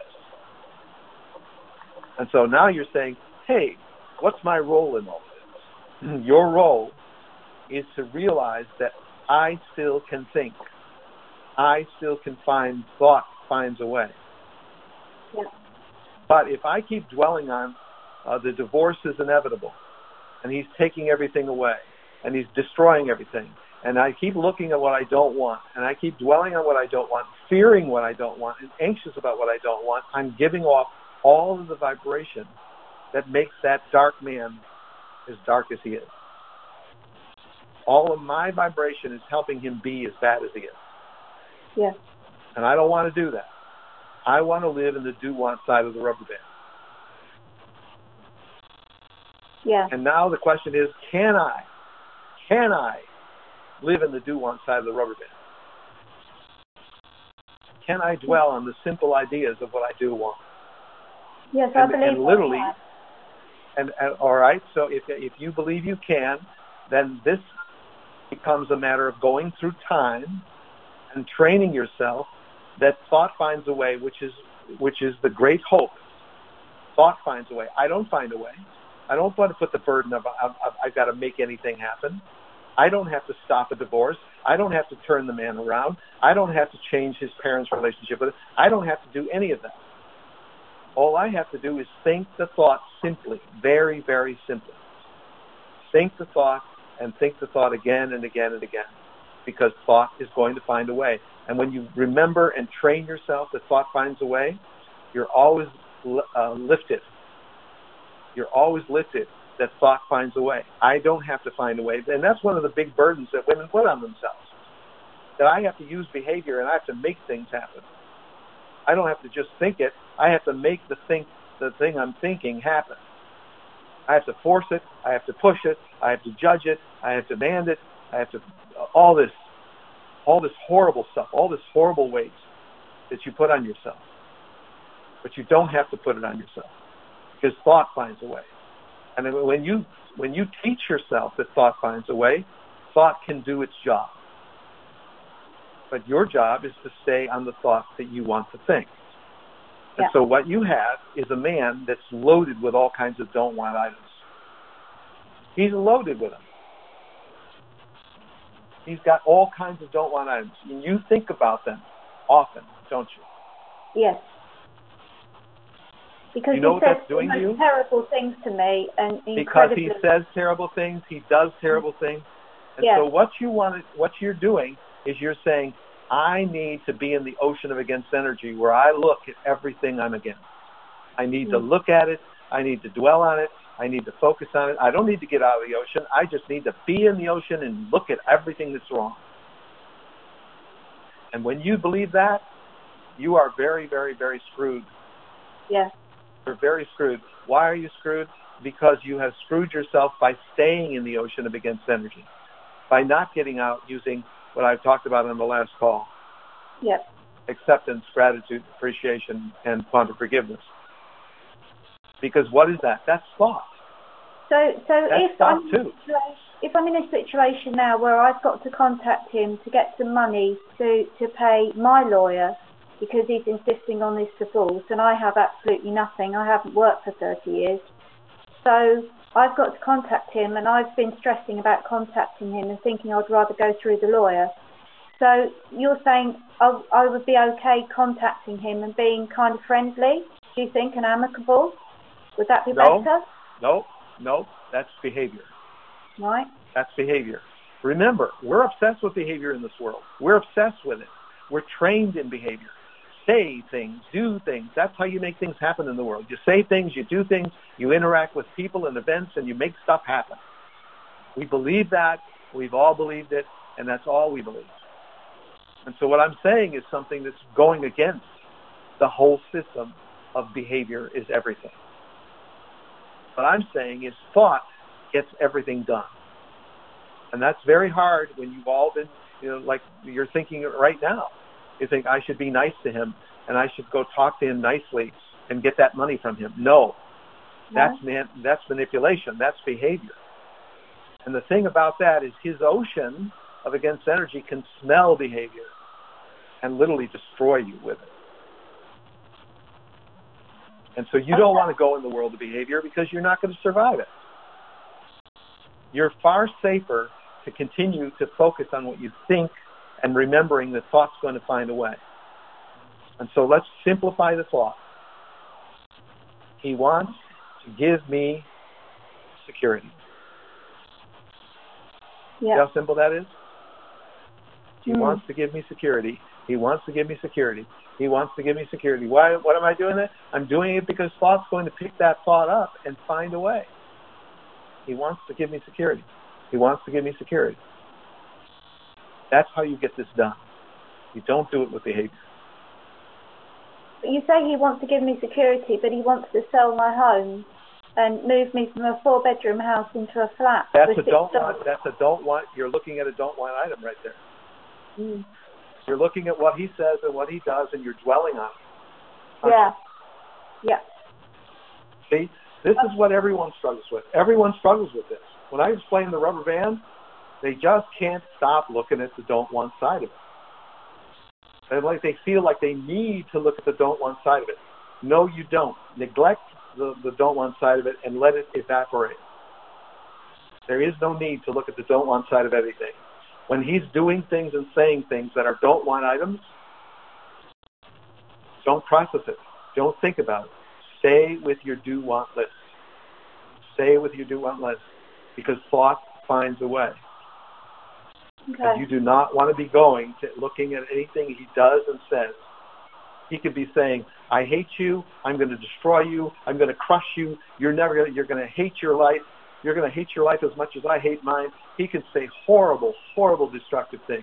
And so now you're saying, hey, what's my role in all of this? Your role is to realize that I still can think. I still can find, thought finds a way. Yeah. But if I keep dwelling on uh, the divorce is inevitable, and he's taking everything away, and he's destroying everything, and I keep looking at what I don't want, and I keep dwelling on what I don't want, fearing what I don't want, and anxious about what I don't want, I'm giving off all of the vibration that makes that dark man as dark as he is. All of my vibration is helping him be as bad as he is. Yeah. And I don't want to do that. I want to live in the do-want side of the rubber band. Yeah. And now the question is, can I? Can I live in the do-want side of the rubber band? Can I dwell on the simple ideas of what I do want? Yes, and, I believe and literally, that. And, and all right, so if if you believe you can, then this becomes a matter of going through time and training yourself that thought finds a way, which is which is the great hope. Thought finds a way. I don't find a way. I don't want to put the burden of, of, of I've got to make anything happen. I don't have to stop a divorce. I don't have to turn the man around. I don't have to change his parents' relationship with it. I don't have to do any of that. All I have to do is think the thought simply, very, very simply. Think the thought and think the thought again and again and again, because thought is going to find a way. And when you remember and train yourself that thought finds a way, you're always uh, lifted. You're always lifted that thought finds a way. I don't have to find a way. And that's one of the big burdens that women put on themselves, that I have to use behavior and I have to make things happen. I don't have to just think it. I have to make the think the thing I'm thinking happen. I have to force it. I have to push it. I have to judge it. I have to demand it. I have to all this, all this horrible stuff, all this horrible weight that you put on yourself. But you don't have to put it on yourself. because thought finds a way. And when you when you teach yourself that thought finds a way, thought can do its job. But your job is to stay on the thoughts that you want to think. And yeah. so what you have is a man that's loaded with all kinds of don't want items. He's loaded with them. He's got all kinds of don't want items. And you think about them often, don't you? Yes. Because you know he what says that's doing to you? terrible things to me, and because incredibly... he says terrible things, he does terrible things. And yes. so what you want, what you're doing is you're saying, I need to be in the ocean of against energy where I look at everything I'm against. I need mm-hmm. to look at it. I need to dwell on it. I need to focus on it. I don't need to get out of the ocean. I just need to be in the ocean and look at everything that's wrong. And when you believe that, you are very, very, very screwed. Yes. You're very screwed. Why are you screwed? Because you have screwed yourself by staying in the ocean of against energy, by not getting out using what I've talked about on the last call. Yep. Acceptance, gratitude, appreciation, and quantum forgiveness. Because what is that? That's thought. So, so That's if thought I'm too. if I'm in a situation now where I've got to contact him to get some money to to pay my lawyer because he's insisting on this divorce, and I have absolutely nothing. I haven't worked for thirty years, so I've got to contact him, and I've been stressing about contacting him and thinking I'd rather go through the lawyer. So you're saying I, I would be okay contacting him and being kind of friendly, do you think, and amicable? Would that be no, better? No, no, that's behavior. Right. That's behavior. Remember, we're obsessed with behavior in this world. We're obsessed with it. We're trained in behavior. Say things, do things. That's how you make things happen in the world. You say things, you do things, you interact with people and events, and you make stuff happen. We believe that. We've all believed it, and that's all we believe. And so what I'm saying is something that's going against the whole system of behavior is everything. What I'm saying is thought gets everything done. And that's very hard when you've all been, you know, like you're thinking right now. You think, I should be nice to him, and I should go talk to him nicely and get that money from him. No. Yeah. That's man, that's manipulation. That's behavior. And the thing about that is his ocean of against energy can smell behavior and literally destroy you with it. And so you don't want to go in the world of behavior because you're not going to survive it. You're far safer to continue to focus on what you think and remembering that thought's going to find a way. And so let's simplify the thought. He wants to give me security. Yeah. See how simple that is? He mm. wants to give me security. He wants to give me security. He wants to give me security. Why? What am I doing that? I'm doing it because thought's going to pick that thought up and find a way. He wants to give me security. He wants to give me security. That's how you get this done. You don't do it with behavior. But you say he wants to give me security, but he wants to sell my home and move me from a four-bedroom house into a flat. That's a don't want. That's a don't want. You're looking at a don't want item right there. Mm. You're looking at what he says and what he does, and you're dwelling on it. Yeah. Yeah. See, this is what everyone struggles with. Everyone struggles with this. When I explain the rubber band, they just can't stop looking at the don't want side of it. And like they feel like they need to look at the don't want side of it. No, you don't. Neglect the, the don't want side of it and let it evaporate. There is no need to look at the don't want side of everything. When he's doing things and saying things that are don't want items, don't process it. Don't think about it. Stay with your do want list. Stay with your do want list because thought finds a way. Okay. And you do not want to be going to looking at anything he does and says. He could be saying, I hate you, I'm going to destroy you, I'm going to crush you, you're never going to, you're going to hate your life, you're going to hate your life as much as I hate mine. He can say horrible, horrible, destructive things.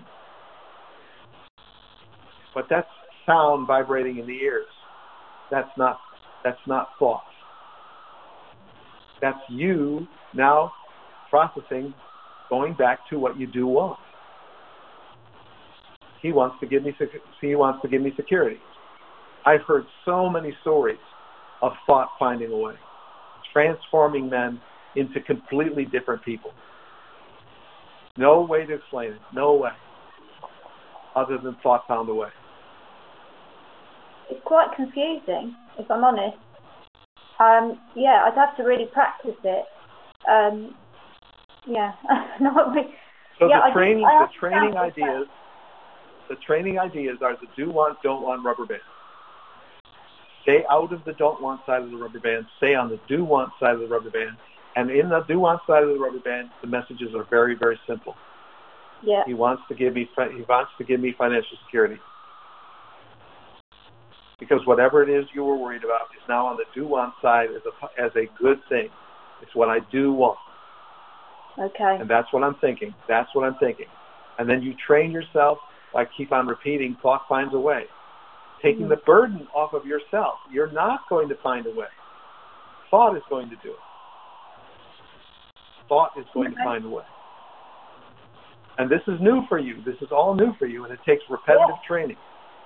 But that's sound vibrating in the ears. That's not, that's not thought. That's you now processing, going back to what you do want. He wants to give me, he wants to give me security. I've heard so many stories of thought finding a way. transforming men into completely different people. No way to explain it. No way. Other than thought found a way. It's quite confusing, if I'm honest. Um, yeah, I'd have to really practice it. Um, yeah, not really. So yeah, the training, I, I the training ideas, the training ideas are the do want, don't want rubber band. Stay out of the don't want side of the rubber band. Stay on the do want side of the rubber band. And in the do want side of the rubber band, the messages are very, very simple. Yeah. He wants to give me, he wants to give me financial security. Because whatever it is you were worried about is now on the do want side as a, as a good thing. It's what I do want. Okay. And that's what I'm thinking. That's what I'm thinking. And then you train yourself by keep on repeating, thought finds a way. Taking mm-hmm. the burden off of yourself. You're not going to find a way. Thought is going to do it. Thought is going okay. to find a way. And this is new for you. This is all new for you, and it takes repetitive yeah. training.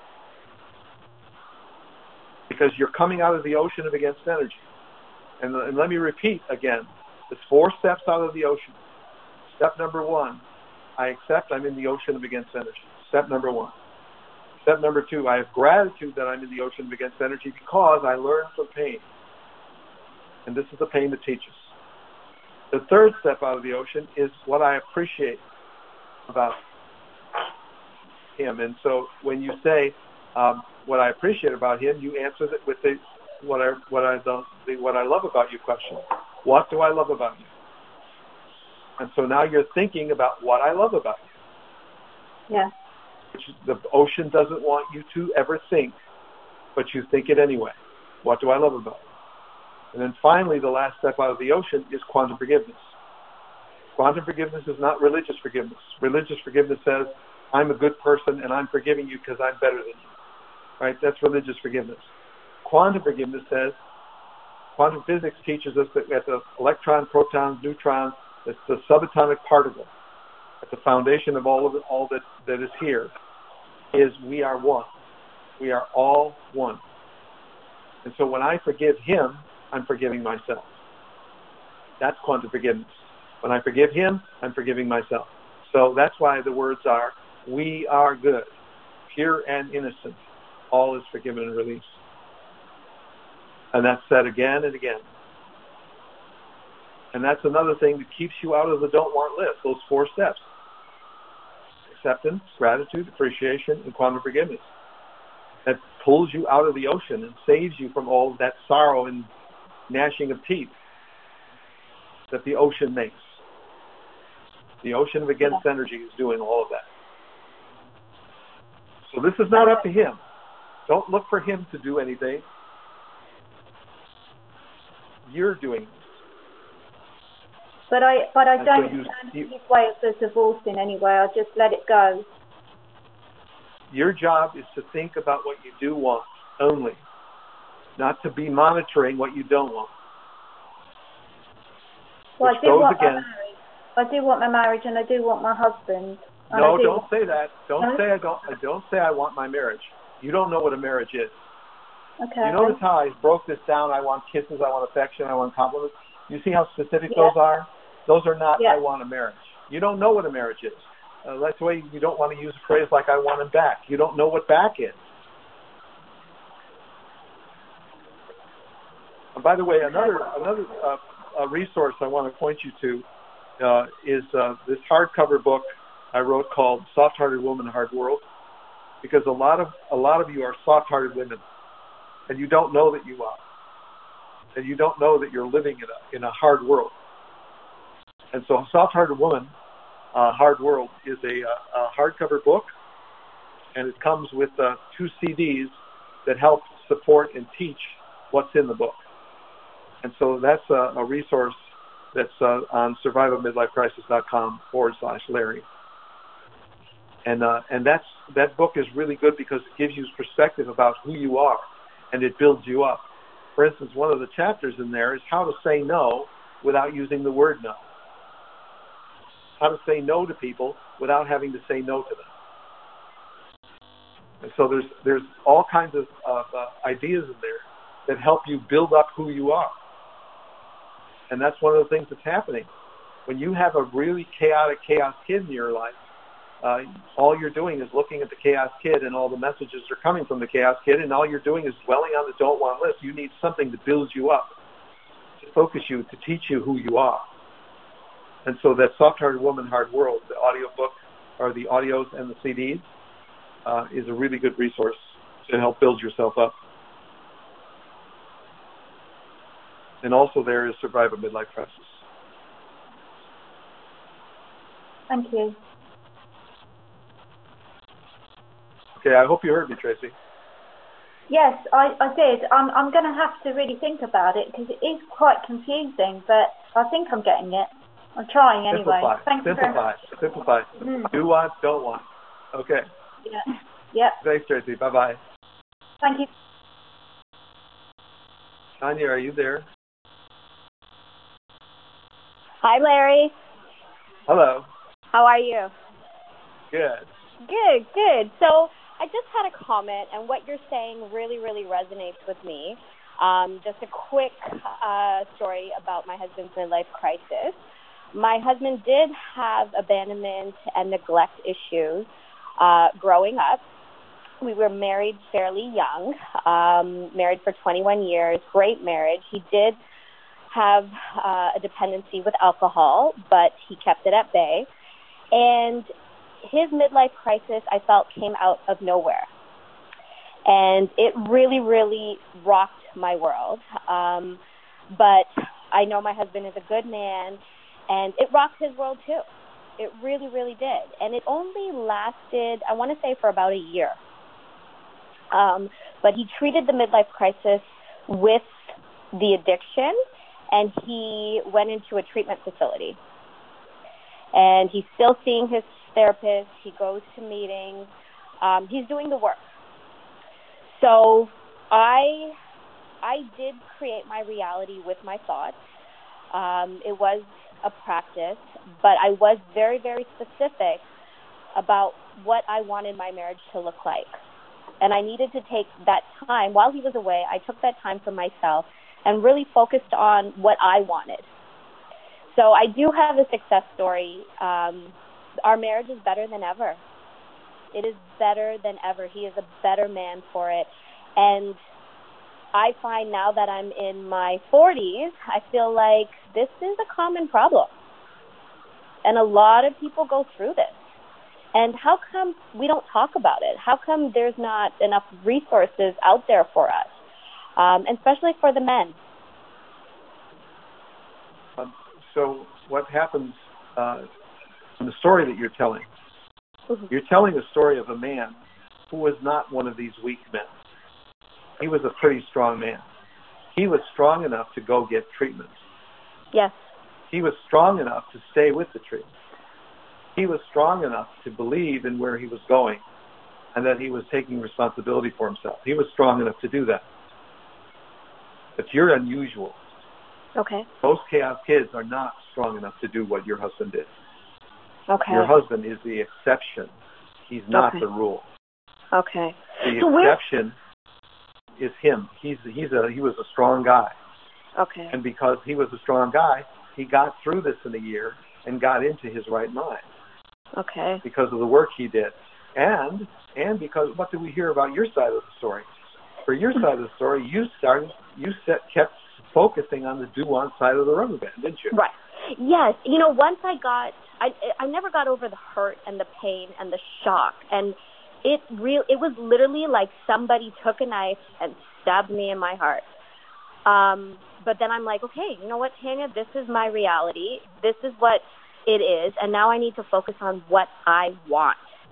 Because you're coming out of the ocean of against energy. And, and let me repeat again. There's four steps out of the ocean. Step number one, I accept I'm in the ocean of against energy. Step number one. Step number two, I have gratitude that I'm in the ocean of against energy because I learned from pain. And this is the pain that teaches. The third step out of the ocean is what I appreciate about him. And so when you say um, what I appreciate about him, you answer it with the what I what I don't the what I love about you question. What do I love about you? And so now you're thinking about what I love about you. Yeah. Which the ocean doesn't want you to ever think, but you think it anyway. What do I love about you? And then finally, the last step out of the ocean is quantum forgiveness. Quantum forgiveness is not religious forgiveness. Religious forgiveness says, I'm a good person and I'm forgiving you because I'm better than you. Right? That's religious forgiveness. Quantum forgiveness says, quantum physics teaches us that at the electron, protons, neutrons, it's the subatomic particle, at the foundation of all of it, all that, that is here, is we are one. We are all one. And so when I forgive him, I'm forgiving myself. That's quantum forgiveness. When I forgive him, I'm forgiving myself. So that's why the words are, we are good, pure and innocent. All is forgiven and released. And that's said again and again. And that's another thing that keeps you out of the don't want list, those four steps. Acceptance, gratitude, appreciation, and quantum forgiveness. That pulls you out of the ocean and saves you from all that sorrow and gnashing of teeth that the ocean makes. The ocean of against energy is doing all of that. So this is not up to him. Don't look for him to do anything. You're doing it. But I, but I and don't so you, stand you, his way of the divorce in any way. I just let it go. Your job is to think about what you do want only, not to be monitoring what you don't want. Well, Which I do goes want again. my marriage. I do want my marriage, and I do want my husband. No, do don't want... say that. Don't no? say I don't. I don't say I want my marriage. You don't know what a marriage is. Okay. You notice how I broke this down? I want kisses. I want affection. I want compliments. You see how specific yeah. those are? Those are not. Yeah. I want a marriage. You don't know what a marriage is. Uh, that's why you don't want to use a phrase like "I want him back." You don't know what back is. And by the way, another another uh, a resource I want to point you to uh, is uh, this hardcover book I wrote called "Soft-Hearted Woman, Hard World," because a lot of a lot of you are soft-hearted women, and you don't know that you are, and you don't know that you're living in a in a hard world. And so, "Soft-Hearted Woman, uh, Hard World" is a, a hardcover book, and it comes with uh, two C Ds that help support and teach what's in the book. And so that's a, a resource that's uh, on survival midlife crisis dot com forward slash Larry. And uh, and that's that book is really good because it gives you perspective about who you are, and it builds you up. For instance, one of the chapters in there is how to say no without using the word no. How to say no to people without having to say no to them. And so there's there's all kinds of uh, uh, ideas in there that help you build up who you are. And that's one of the things that's happening. When you have a really chaotic chaos kid in your life, uh, all you're doing is looking at the chaos kid, and all the messages are coming from the chaos kid, and all you're doing is dwelling on the don't want list. You need something to build you up, to focus you, to teach you who you are. And so that Soft-Hearted Woman, Hard World, the audio book, or the audios and the C Ds, uh, is a really good resource to help build yourself up. And also there is Survive a Midlife Crisis. Thank you. Okay, I hope you heard me, Tracy. Yes, I, I did. I'm, I'm going to have to really think about it because it is quite confusing, but I think I'm getting it. I'm trying anyway. Simplify. Thank you very much. Simplify. Simplify. Mm. Do want, don't want. Okay. Yeah. Yep. Thanks, Tracy. Bye-bye. Thank you. Tanya, are you there? Hi, Larry. Hello. How are you? Good. Good, good. So I just had a comment, and what you're saying really, really resonates with me. Um, just a quick uh, story about my husband's midlife crisis. My husband did have abandonment and neglect issues uh, growing up. We were married fairly young, um, married for twenty-one years, great marriage. He did have uh, a dependency with alcohol, but he kept it at bay. And his midlife crisis, I felt, came out of nowhere. And it really, really rocked my world. Um, but I know my husband is a good man, and it rocked his world too. It really, really did. And it only lasted, I want to say, for about a year. Um, but he treated the midlife crisis with the addiction, and he went into a treatment facility. And he's still seeing his therapist. He goes to meetings. Um, he's doing the work. So I I did create my reality with my thoughts. Um, it was a practice, but I was very, very specific about what I wanted my marriage to look like. And I needed to take that time. While he was away, I took that time for myself and really focused on what I wanted. So I do have a success story. Um, our marriage is better than ever. It is better than ever. He is a better man for it. And I find now that I'm in my forties, I feel like this is a common problem. And a lot of people go through this. And how come we don't talk about it? How come there's not enough resources out there for us, um, especially for the men? Um, so what happens uh, in the story that you're telling, mm-hmm. you're telling a story of a man who was not one of these weak men. He was a pretty strong man. He was strong enough to go get treatment. Yes. He was strong enough to stay with the treatment. He was strong enough to believe in where he was going and that he was taking responsibility for himself. He was strong enough to do that. But you're unusual. Okay. Most chaos kids are not strong enough to do what your husband did. Okay. Your husband is the exception. He's not okay. the rule. Okay. The so exception is him. He's he's a he was a strong guy. Okay. And because he was a strong guy, he got through this in a year and got into his right mind. Okay. Because of the work he did. And and because what did we hear about your side of the story? For your side of the story, you started you set, kept focusing on the do-want side of the rubber band, didn't you? Right. Yes. You know, once I got I I never got over the hurt and the pain and the shock, and it real it was literally like somebody took a knife and stabbed me in my heart. Um, but then I'm like, okay, you know what, Tanya, this is my reality. This is what it is, and now I need to focus on what I want.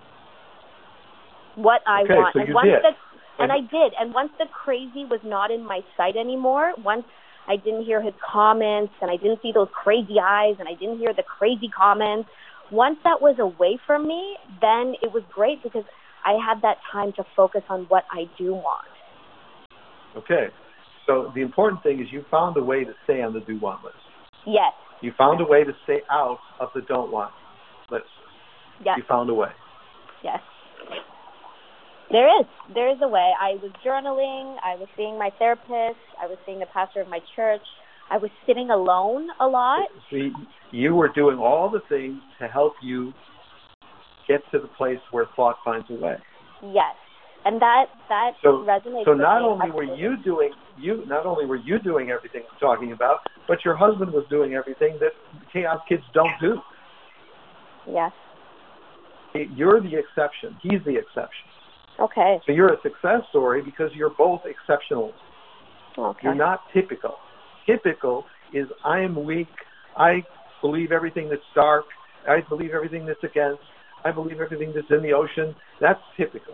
What I okay, want. So and you once did. The, and I did. And once the crazy was not in my sight anymore, once I didn't hear his comments and I didn't see those crazy eyes and I didn't hear the crazy comments, once that was away from me, then it was great because I had that time to focus on what I do want. Okay. So the important thing is you found a way to stay on the do-want list. Yes. You found a way to stay out of the don't-want list. Yes. You found a way. Yes. There is. There is a way. I was journaling. I was seeing my therapist. I was seeing the pastor of my church. I was sitting alone a lot. See, you were doing all the things to help you get to the place where thought finds a way. Yes. And that, that so, resonates So with not me. only were you doing you not only were you doing everything I'm talking about, but your husband was doing everything that chaos kids don't do. Yes. You're the exception. He's the exception. Okay. So you're a success story because you're both exceptional. Okay. You're not typical. Typical is I am weak. I believe everything that's dark. I believe everything that's against. I believe everything that's in the ocean. That's typical.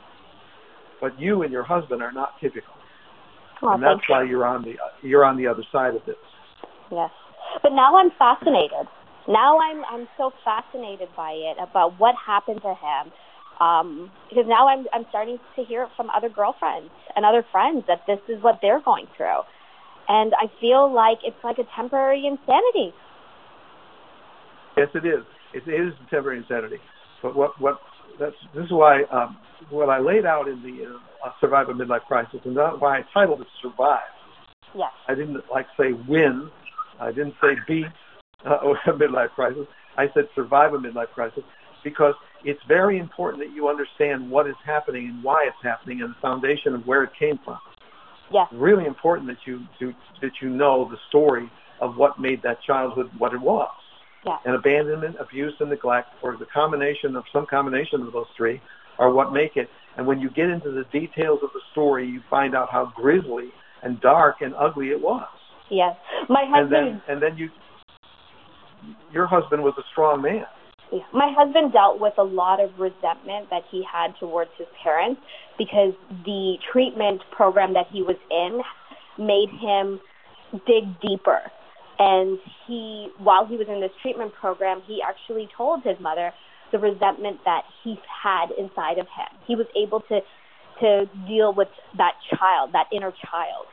But you and your husband are not typical. Oh, and that's you. why you're on the you're on the other side of this. Yes. But now I'm fascinated. Now I'm I'm so fascinated by it, about what happened to him. Um, because now I'm I'm starting to hear it from other girlfriends and other friends that this is what they're going through. And I feel like it's like a temporary insanity. Yes, it is. It is a temporary insanity. But what what that's this is why um, what I laid out in the uh, Survive a Midlife Crisis, and that's why I titled it Survive. Yes. I didn't like say win. I didn't say beat uh, a midlife crisis. I said survive a midlife crisis because it's very important that you understand what is happening and why it's happening and the foundation of where it came from. Yes. It's really important that you to, that you know the story of what made that childhood what it was. Yes. And abandonment, abuse, and neglect, or the combination of some combination of those three, are what make it. And when you get into the details of the story, you find out how grisly and dark and ugly it was. Yes. My husband. And then, and then you, your husband was a strong man. Yeah. My husband dealt with a lot of resentment that he had towards his parents because the treatment program that he was in made him dig deeper. And he, while he was in this treatment program, he actually told his mother the resentment that he had inside of him. He was able to to deal with that child, that inner child.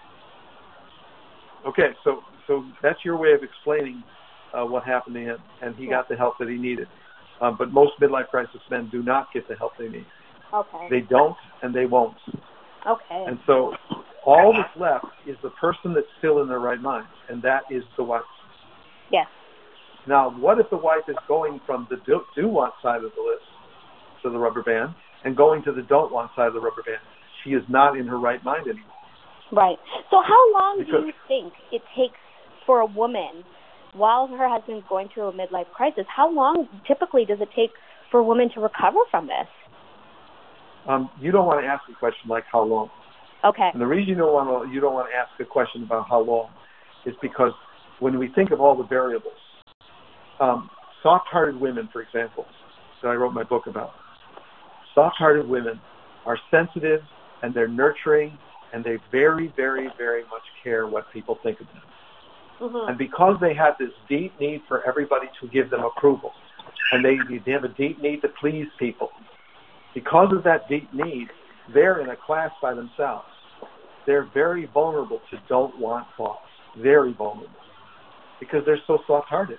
Okay, so so that's your way of explaining uh, what happened to him, and he got the help that he needed. Um, but most midlife crisis men do not get the help they need. Okay. They don't, and they won't. Okay. And so all that's left is the person that's still in their right mind, and that is the wife. Yes. Now, what if the wife is going from the do, do want side of the list to the rubber band and going to the don't want side of the rubber band? She is not in her right mind anymore. Right. So how long Because, do you think it takes for a woman, while her husband's going through a midlife crisis, how long typically does it take for a woman to recover from this? Um, you don't want to ask a question like how long. Okay. And the reason you don't want to you don't want to ask a question about how long is because when we think of all the variables, um, soft-hearted women, for example, that I wrote my book about, soft-hearted women are sensitive and they're nurturing and they very, very, very much care what people think of them. Mm-hmm. And because they have this deep need for everybody to give them approval, and they, they have a deep need to please people, because of that deep need, they're in a class by themselves. They're very vulnerable to don't want thoughts, very vulnerable, because they're so soft-hearted.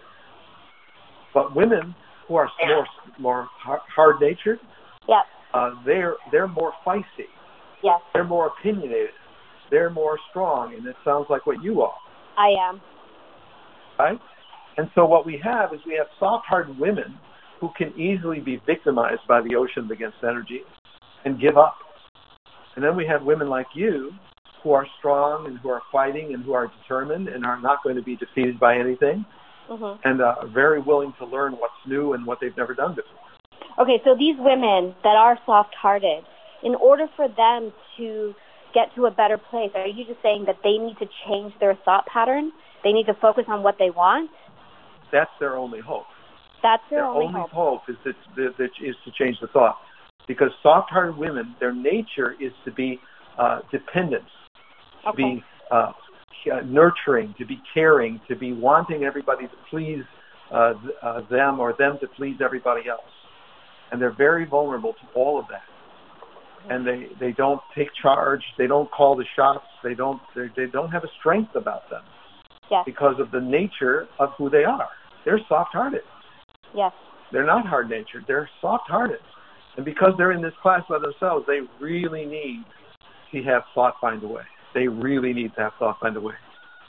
But women who are more more hard-natured, yep. uh, they're they're more feisty. Yes. They're more opinionated. They're more strong, and it sounds like what you are. I am. Right? And so what we have is we have soft-hearted women who can easily be victimized by the oceans against energy and give up. And then we have women like you who are strong and who are fighting and who are determined and are not going to be defeated by anything, mm-hmm. and uh, are very willing to learn what's new and what they've never done before. Okay, so these women that are soft-hearted, in order for them to get to a better place, are you just saying that they need to change their thought pattern? They need to focus on what they want? That's their only hope. That's their, their only, only hope. hope is that, that, that is to change the thought. Because soft-hearted women, their nature is to be uh, dependent, to Okay. be uh, nurturing, to be caring, to be wanting everybody to please uh, uh, them or them to please everybody else. And they're very vulnerable to all of that. And they, they don't take charge. They don't call the shots. They don't they, they don't have a strength about them. Yes. Because of the nature of who they are. They're soft-hearted. Yes. They're not hard-natured. They're soft-hearted. And because they're in this class by themselves, they really need to have thought find a way. They really need to have thought find a way.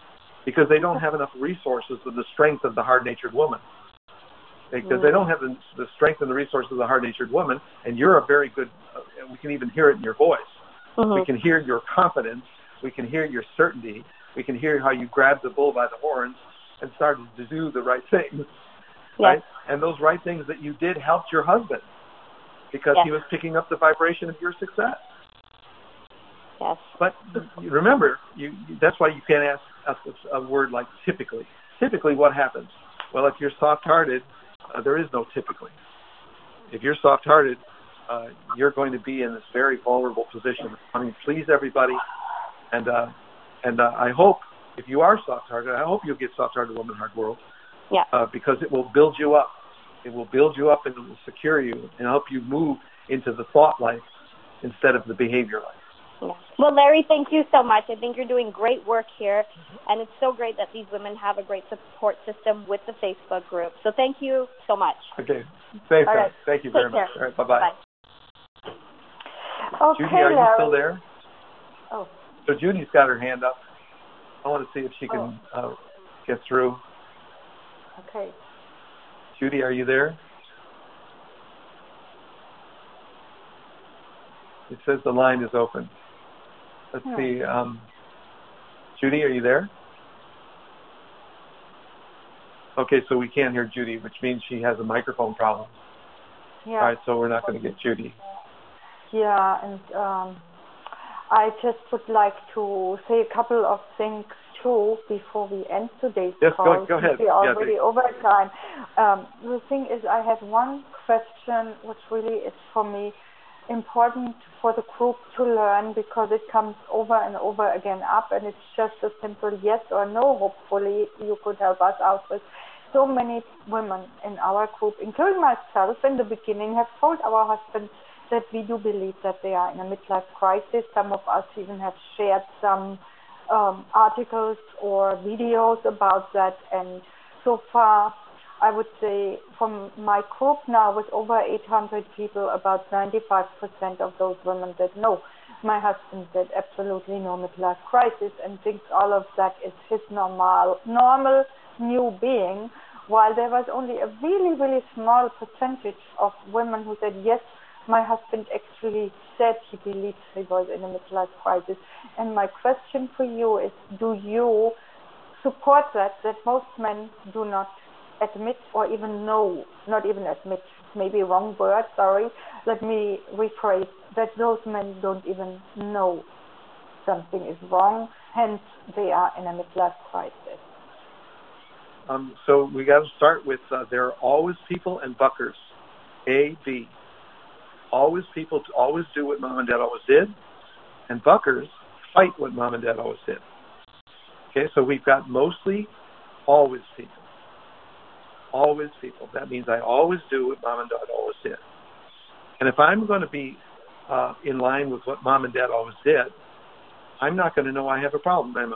because they don't have enough resources with the strength of the hard-natured woman. Because mm-hmm. they don't have the, the strength and the resources of the hard-natured woman, and you're a very good, uh, we can even hear it in your voice. Mm-hmm. We can hear your confidence. We can hear your certainty. We can hear how you grabbed the bull by the horns and started to do the right things. Yes. Right? And those right things that you did helped your husband because yes. he was picking up the vibration of your success. Yes. But remember, you, that's why you can't ask a, a word like typically. Typically, what happens? Well, if you're soft-hearted, uh, there is no typically. If you're soft-hearted, uh, you're going to be in this very vulnerable position of wanting to please everybody. And uh, and uh, I hope, if you are soft-hearted, I hope you'll get soft-hearted Woman Heart World. Yeah. Uh, because it will build you up. It will build you up and it will secure you and help you move into the thought life instead of the behavior life. Yeah. Well, Larry, thank you so much. I think you're doing great work here, and it's so great that these women have a great support system with the Facebook group. So thank you so much. Okay. Thanks, All right. Thank you Take very care. much. All right. Bye-bye. Bye. Okay, Judy, are Larry. you still there? Oh. So Judy's got her hand up. I want to see if she can oh. uh, get through. Okay. Judy, are you there? It says the line is open. Let's hmm. see. Um, Judy, are you there? Okay, so we can't hear Judy, which means she has a microphone problem. Yeah. All right, so we're not going to get Judy. Yeah, and um, I just would like to say a couple of things too before we end today's yes, call. Yes, go, go ahead. We're already yeah, over time. Um, the thing is, I have one question which really is for me important for the group to learn because it comes over and over again up, and it's just a simple yes or no. Hopefully you could help us out with. So many women in our group, including myself in the beginning, have told our husbands that we do believe that they are in a midlife crisis. Some of us even have shared some um, articles or videos about that, and so far I would say from my group now with over eight hundred people, about ninety-five percent of those women said no. My husband said absolutely no midlife crisis and thinks all of that is his normal, normal new being, while there was only a really, really small percentage of women who said yes, my husband actually said he believes he was in a midlife crisis. And my question for you is, do you support that, that most men do not admit or even know, not even admit, maybe wrong word, sorry, let me rephrase, that those men don't even know something is wrong, hence they are in a midlife crisis? Um, so we got to start with uh, there are always people and buckers, A, B. Always people to always do what mom and dad always did, and buckers fight what mom and dad always did. Okay, so we've got mostly always people. Always people. That means I always do what mom and dad always did. And if I'm going to be uh, in line with what mom and dad always did, I'm not going to know I have a problem, am I?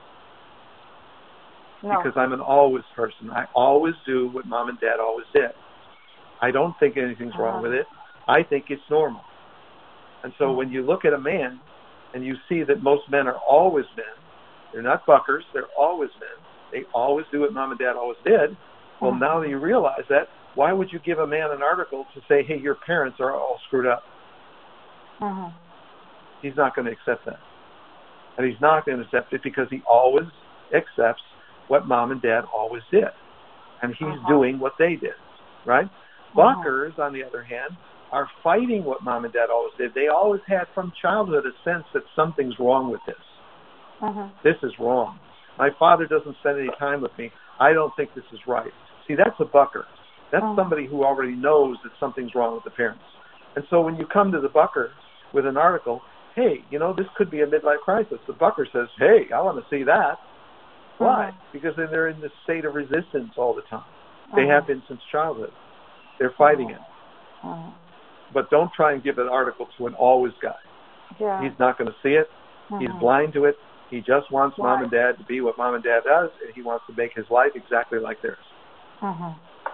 No. Because I'm an always person. I always do what mom and dad always did. I don't think anything's uh-huh. wrong with it. I think it's normal. And so when you look at a man and you see that most men are always men, they're not buckers, they're always men. They always do what mom and dad always did. Well, uh-huh. now that you realize that, why would you give a man an article to say, hey, your parents are all screwed up? Uh-huh. He's not going to accept that. And he's not going to accept it because he always accepts what mom and dad always did. And he's uh-huh. doing what they did, right? Uh-huh. Buckers, on the other hand, are fighting what mom and dad always did. They always had from childhood a sense that something's wrong with this. Uh-huh. This is wrong. My father doesn't spend any time with me. I don't think this is right. See, that's a bucker. That's uh-huh. somebody who already knows that something's wrong with the parents. And so when you come to the bucker with an article, hey, you know, this could be a midlife crisis, the bucker says, hey, I want to see that. Why? Uh-huh. Because then they're in this state of resistance all the time. They uh-huh. have been since childhood. They're fighting uh-huh. it. Uh-huh. But don't try and give an article to an always guy. Yeah. He's not going to see it. Uh-huh. He's blind to it. He just wants Why? mom and dad to be what mom and dad does, and he wants to make his life exactly like theirs. Uh-huh.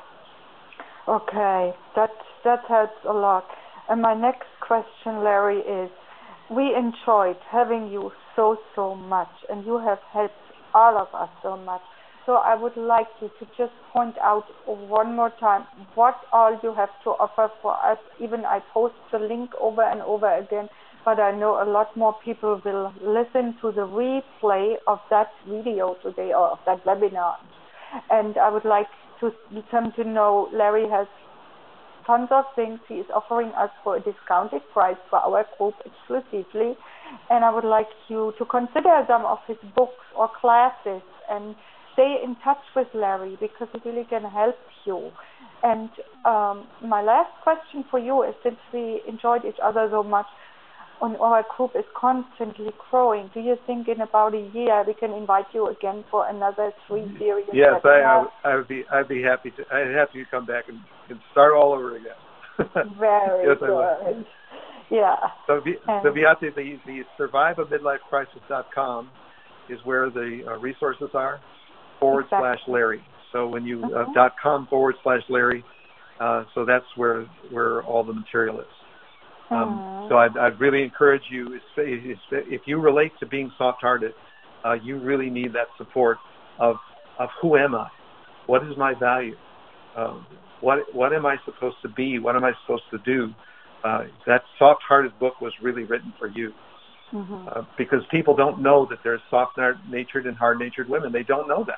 Okay, that that helps a lot. And my next question, Larry, is: we enjoyed having you so so much, and you have helped all of us so much. So I would like you to just point out one more time what all you have to offer for us. Even I post the link over and over again, but I know a lot more people will listen to the replay of that video today or of that webinar. And I would like to them to know Larry has tons of things he is offering us for a discounted price for our group exclusively. And I would like you to consider some of his books or classes and stay in touch with Larry because he really can help you. And um, my last question for you is, since we enjoyed each other so much, and our group is constantly growing, do you think in about a year we can invite you again for another three series? Yes, I, I, I would be. I'd be happy to. I'd have to come back and, and start all over again. Very yes, good. Yeah. So, so Beate, the, the survive a midlife crisis dot com is where the uh, resources are. Forward exactly. slash Larry. So when you uh, uh-huh. dot com forward slash Larry, uh, so that's where where all the material is. Um, uh-huh. So I'd, I'd really encourage you, if you relate to being soft-hearted, uh, you really need that support of of who am I, what is my value, um, what what am I supposed to be, what am I supposed to do. Uh, that soft-hearted book was really written for you. Mm-hmm. Uh, because people don't know that there's soft-natured and hard-natured women. They don't know that.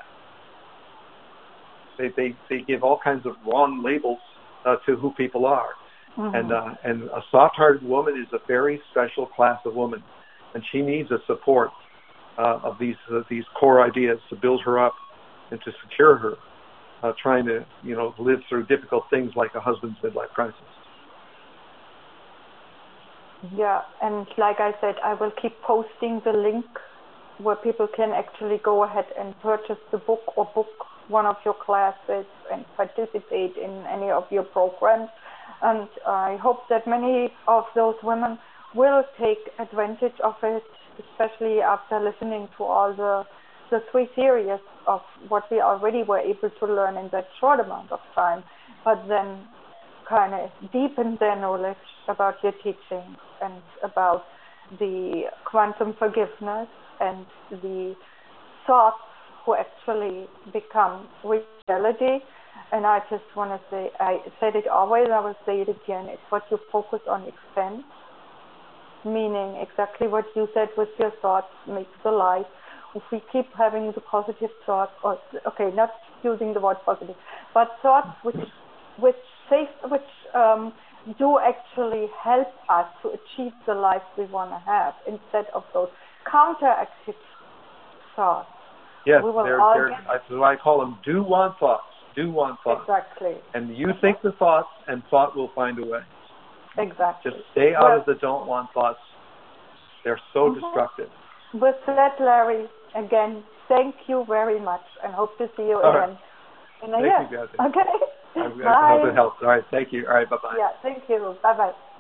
They they, they give all kinds of wrong labels uh, to who people are. Mm-hmm. And uh, and a soft-hearted woman is a very special class of woman, and she needs a support uh, of these uh, these core ideas to build her up and to secure her, uh, trying to you know live through difficult things like a husband's midlife crisis. Yeah, and like I said, I will keep posting the link where people can actually go ahead and purchase the book or book one of your classes and participate in any of your programs. And I hope that many of those women will take advantage of it, especially after listening to all the the three series of what we already were able to learn in that short amount of time, but then kind of deepen their knowledge about your teachings and about the quantum forgiveness and the thoughts who actually become reality. And I just want to say, I said it always, I will say it again, it's what you focus on expands, meaning exactly what you said with your thoughts makes the life. If we keep having the positive thoughts, or okay, not using the word positive, but thoughts which which safe, which um, do actually help us to achieve the life we want to have, instead of those counteractive thoughts. Yes, we will they're, all they're, get... that's what I call them do-want thoughts. Do-want thoughts. Exactly. And you think the thoughts, and thought will find a way. Exactly. Just stay out well, of the don't-want thoughts. They're so mm-hmm. destructive. With that, Larry, again, thank you very much, and hope to see you all again right. in a thank year. You, Kathy. Okay. I, I hope it helps. All right. Thank you. All right. Bye-bye. Yeah. Thank you. Bye-bye.